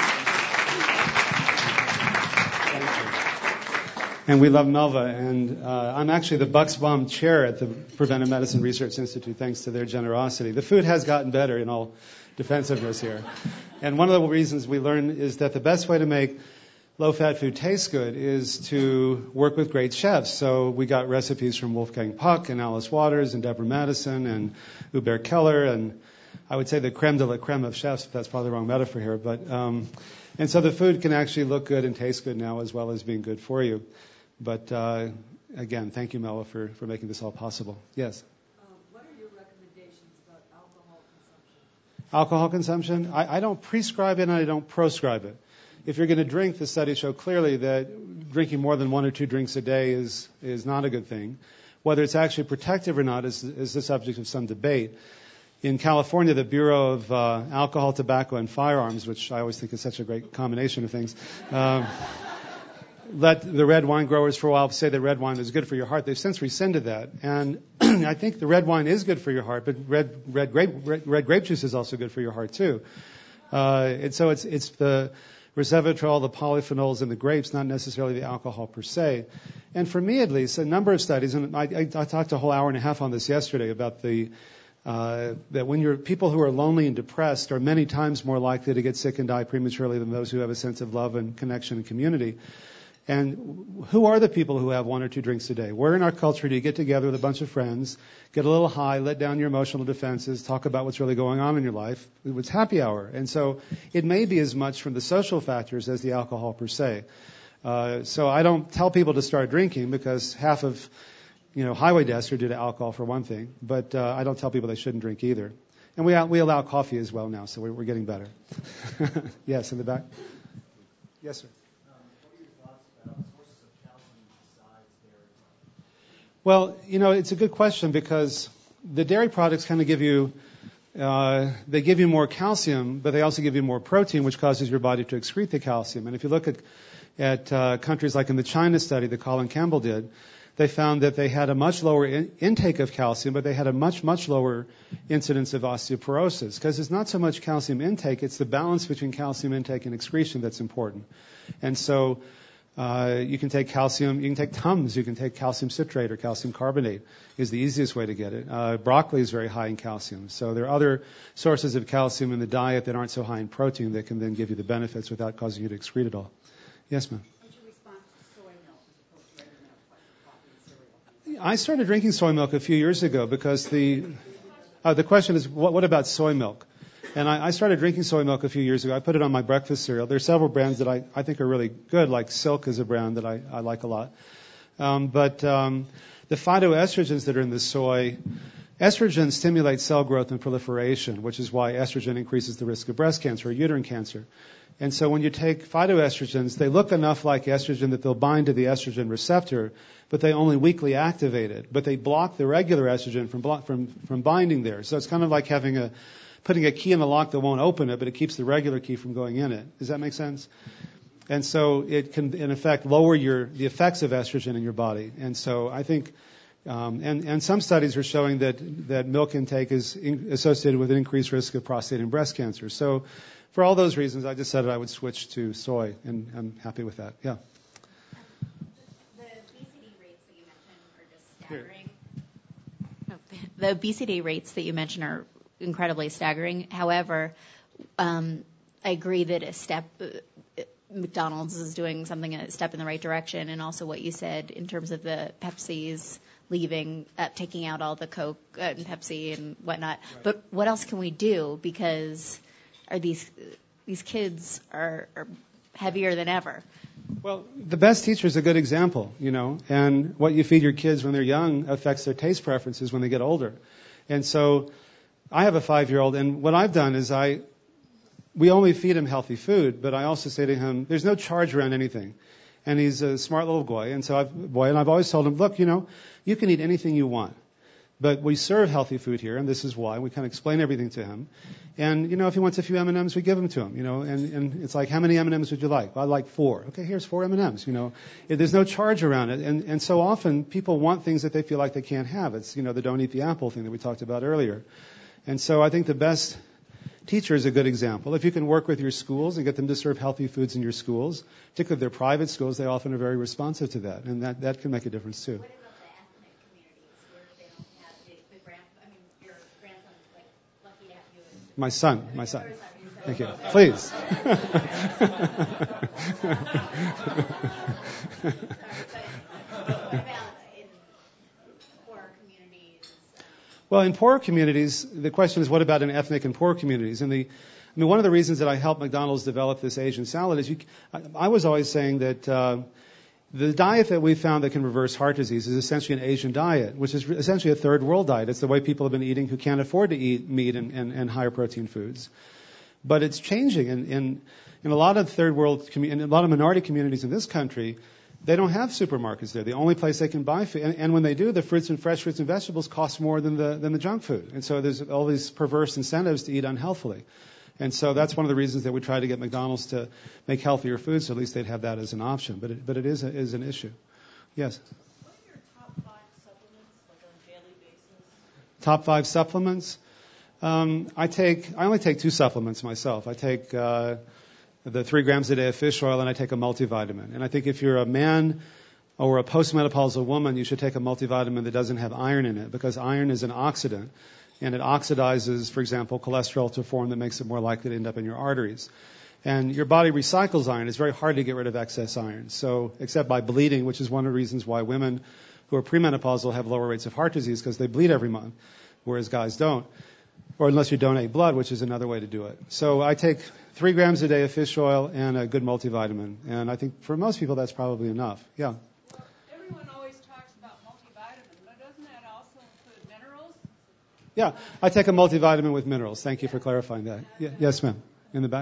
And we love Melva. And uh, I'm actually the Buxbaum chair at the Preventive Medicine Research Institute, thanks to their generosity. The food has gotten better in all defensiveness here. And one of the reasons we learn is that the best way to make low-fat food taste good is to work with great chefs. So we got recipes from Wolfgang Puck and Alice Waters and Deborah Madison and Hubert Keller, and I would say the creme de la creme of chefs, if that's probably the wrong metaphor here. But um, and so the food can actually look good and taste good now as well as being good for you. But uh, again, thank you, Mela, for, for making this all possible. Yes? Um, what are your recommendations about alcohol consumption? Alcohol consumption? I, I don't prescribe it and I don't proscribe it. If you're going to drink, the studies show clearly that drinking more than one or two drinks a day is is not a good thing. Whether it's actually protective or not is, is the subject of some debate. In California, the Bureau of uh, Alcohol, Tobacco, and Firearms, which I always think is such a great combination of things, um, let the red wine growers for a while say that red wine is good for your heart. They've since rescinded that. And I think the red wine is good for your heart, but red red grape red, red grape juice is also good for your heart too. Uh, and so it's it's the resveratrol, the polyphenols in the grapes, not necessarily the alcohol per se. And for me, at least, a number of studies, and I, I, I talked a whole hour and a half on this yesterday about the uh, that when you're people who are lonely and depressed are many times more likely to get sick and die prematurely than those who have a sense of love and connection and community. And who are the people who have one or two drinks a day? Where in our culture do you get together with a bunch of friends, get a little high, let down your emotional defenses, talk about what's really going on in your life? It's happy hour. And so it may be as much from the social factors as the alcohol per se. Uh, so I don't tell people to start drinking because half of, you know, highway deaths are due to alcohol for one thing. But uh, I don't tell people they shouldn't drink either. And we we allow coffee as well now, so we're, we're getting better. Yes, in the back. Yes, sir. Well, you know, it's a good question because the dairy products kind of give you, uh, they give you more calcium, but they also give you more protein, which causes your body to excrete the calcium. And if you look at, at uh, countries like in the China study that Colin Campbell did, they found that they had a much lower in- intake of calcium, but they had a much, much lower incidence of osteoporosis. Because it's not so much calcium intake, it's the balance between calcium intake and excretion that's important. And so Uh, you can take calcium, you can take Tums, you can take calcium citrate or calcium carbonate is the easiest way to get it. Uh, broccoli is very high in calcium. So there are other sources of calcium in the diet that aren't so high in protein that can then give you the benefits without causing you to excrete it all. Yes, ma'am? What's your response to soy milk as opposed to regular milk, like coffee and cereal? I started drinking soy milk a few years ago because the, uh, the question is, what, what about soy milk? And I, I started drinking soy milk a few years ago. I put it on my breakfast cereal. There are several brands that I, I think are really good, like Silk is a brand that I, I like a lot. Um, but um, the phytoestrogens that are in the soy, estrogen stimulates cell growth and proliferation, which is why estrogen increases the risk of breast cancer or uterine cancer. And so when you take phytoestrogens, they look enough like estrogen that they'll bind to the estrogen receptor, but they only weakly activate it. But they block the regular estrogen from, block, from, from binding there. So it's kind of like having a putting a key in the lock that won't open it, but it keeps the regular key from going in it. Does that make sense? And so it can, in effect, lower your the effects of estrogen in your body. And so I think, um, and, and some studies are showing that, that milk intake is in, associated with an increased risk of prostate and breast cancer. So for all those reasons, I decided I would switch to soy, and I'm happy with that. Yeah. The obesity rates that you mentioned are just staggering. Oh, the obesity rates that you mentioned are incredibly staggering. However, um, I agree that a step, uh, McDonald's is doing something, a step in the right direction, and also what you said in terms of the Pepsi's leaving, uh, taking out all the Coke and Pepsi and whatnot. Right. But what else can we do? Because are these these kids are, are heavier than ever. Well, the best teacher is a good example, you know, and what you feed your kids when they're young affects their taste preferences when they get older. And so I have a five-year-old, and what I've done is I, we only feed him healthy food, but I also say to him, there's no charge around anything. And he's a smart little boy, and so I've, boy, and I've always told him, look, you know, you can eat anything you want. But we serve healthy food here, and this is why. We kind of explain everything to him. And, you know, if he wants a few M and M's, we give them to him, you know. And, and it's like, how many M and M's would you like? Well, I'd like four. Okay, here's four M and M's, you know. There's no charge around it. And, and so often people want things that they feel like they can't have. It's, you know, the don't eat the apple thing that we talked about earlier. And so I think the best teacher is a good example. If you can work with your schools and get them to serve healthy foods in your schools, particularly if they're private schools, they often are very responsive to that. And that, that can make a difference, too. What about the ethnic communities where they don't have the, the grand, I mean, your grandson's like lucky to have you as My son, my son. Thank you. Please. Well, in poorer communities, the question is, what about in ethnic and poor communities? And the, I mean, one of the reasons that I helped McDonald's develop this Asian salad is you, I, I was always saying that uh, the diet that we found that can reverse heart disease is essentially an Asian diet, which is essentially a third world diet. It's the way people have been eating who can't afford to eat meat and, and, and higher protein foods. But it's changing. In, in, in a lot of third world, in a lot of minority communities in this country, they don't have supermarkets there. The only place they can buy food, and, and when they do, the fruits and fresh fruits and vegetables cost more than the than the junk food. And so there's all these perverse incentives to eat unhealthily. And so that's one of the reasons that we try to get McDonald's to make healthier food, so at least they'd have that as an option. But it, but it is a, is an issue. Yes. What are your top five supplements, like on a daily basis? Top five supplements. Um, I take I only take two supplements myself. I take uh, the three grams a day of fish oil, and I take a multivitamin. And I think if you're a man or a postmenopausal woman, you should take a multivitamin that doesn't have iron in it, because iron is an oxidant, and it oxidizes, for example, cholesterol to a form that makes it more likely to end up in your arteries. And your body recycles iron. It's very hard to get rid of excess iron. So, except by bleeding, which is one of the reasons why women who are premenopausal have lower rates of heart disease, because they bleed every month, whereas guys don't. Or unless you donate blood, which is another way to do it. So I take three grams a day of fish oil and a good multivitamin. And I think for most people that's probably enough. Yeah. Well, everyone always talks about multivitamin, but doesn't that also include minerals? Yeah, I take a multivitamin with minerals. Thank you for clarifying that. Yeah, yes, ma'am. In the back?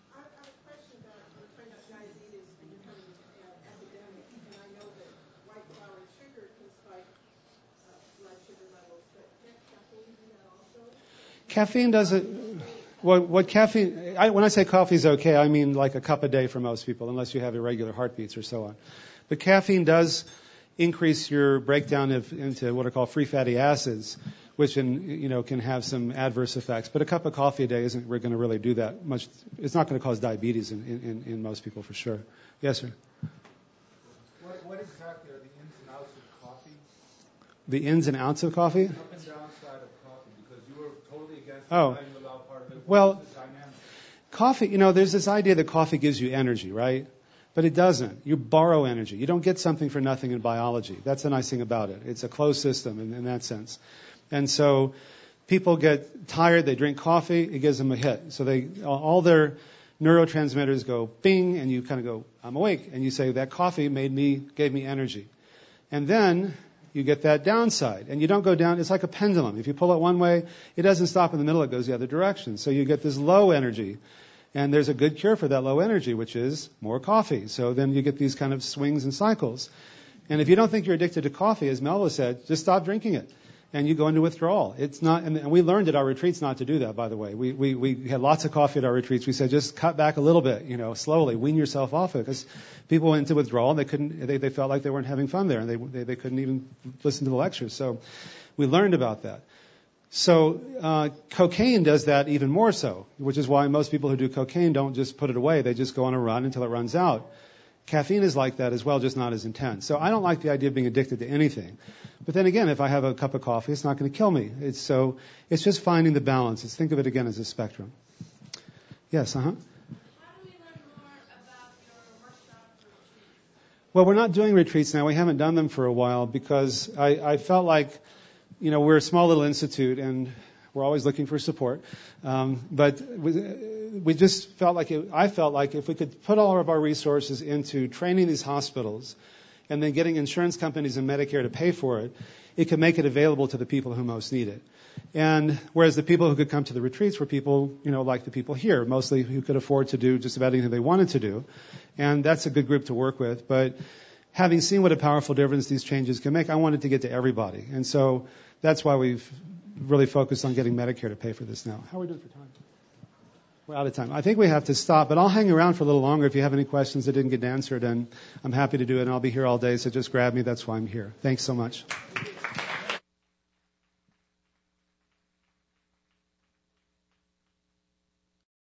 Caffeine doesn't. What, what caffeine? I, when I say coffee is okay, I mean like a cup a day for most people, unless you have irregular heartbeats or so on. But caffeine does increase your breakdown of, into what are called free fatty acids, which in, you know can have some adverse effects. But a cup of coffee a day isn't going to really do that much. It's not going to cause diabetes in, in, in most people for sure. Yes, sir. What, what exactly are the ins and outs of coffee? The ins and outs of coffee? Up and downside of coffee, because you were totally against Oh. the without part of it. Well, What's the dynamic? Coffee, you know, there's this idea that coffee gives you energy, right? But it doesn't. You borrow energy. You don't get something for nothing in biology. That's the nice thing about it. It's a closed system in, in that sense. And so people get tired, they drink coffee, it gives them a hit. So they all their neurotransmitters go bing, and you kind of go, I'm awake. And you say, that coffee made me, gave me energy. And then you get that downside. And you don't go down, it's like a pendulum. If you pull it one way, it doesn't stop in the middle, it goes the other direction. So you get this low energy. And there's a good cure for that low energy, which is more coffee. So then you get these kind of swings and cycles. And if you don't think you're addicted to coffee, as Melva said, just stop drinking it. And you go into withdrawal. It's not, and we learned at our retreats not to do that, by the way. We, we, we had lots of coffee at our retreats. We said, just cut back a little bit, you know, slowly, wean yourself off it. Because people went into withdrawal and they couldn't, they, they felt like they weren't having fun there and they, they, they couldn't even listen to the lectures. So we learned about that. So uh, cocaine does that even more so, which is why most people who do cocaine don't just put it away. They just go on a run until it runs out. Caffeine is like that as well, just not as intense. So I don't like the idea of being addicted to anything. But then again, if I have a cup of coffee, it's not going to kill me. It's so it's just finding the balance. It's, think of it again as a spectrum. Yes, uh-huh. How do we learn more about your workshop retreats? Well, we're not doing retreats now. We haven't done them for a while because I, I felt like, you know, we're a small little institute and we're always looking for support. Um, but we, we just felt like, it, I felt like if we could put all of our resources into training these hospitals and then getting insurance companies and Medicare to pay for it, it could make it available to the people who most need it. And whereas the people who could come to the retreats were people, you know, like the people here, mostly who could afford to do just about anything they wanted to do. And that's a good group to work with. But having seen what a powerful difference these changes can make, I wanted to get to everybody. And so that's why we've really focused on getting Medicare to pay for this now. How are we doing for time? We're out of time. I think we have to stop, but I'll hang around for a little longer if you have any questions that didn't get answered, and I'm happy to do it, and I'll be here all day, so just grab me. That's why I'm here. Thanks so much.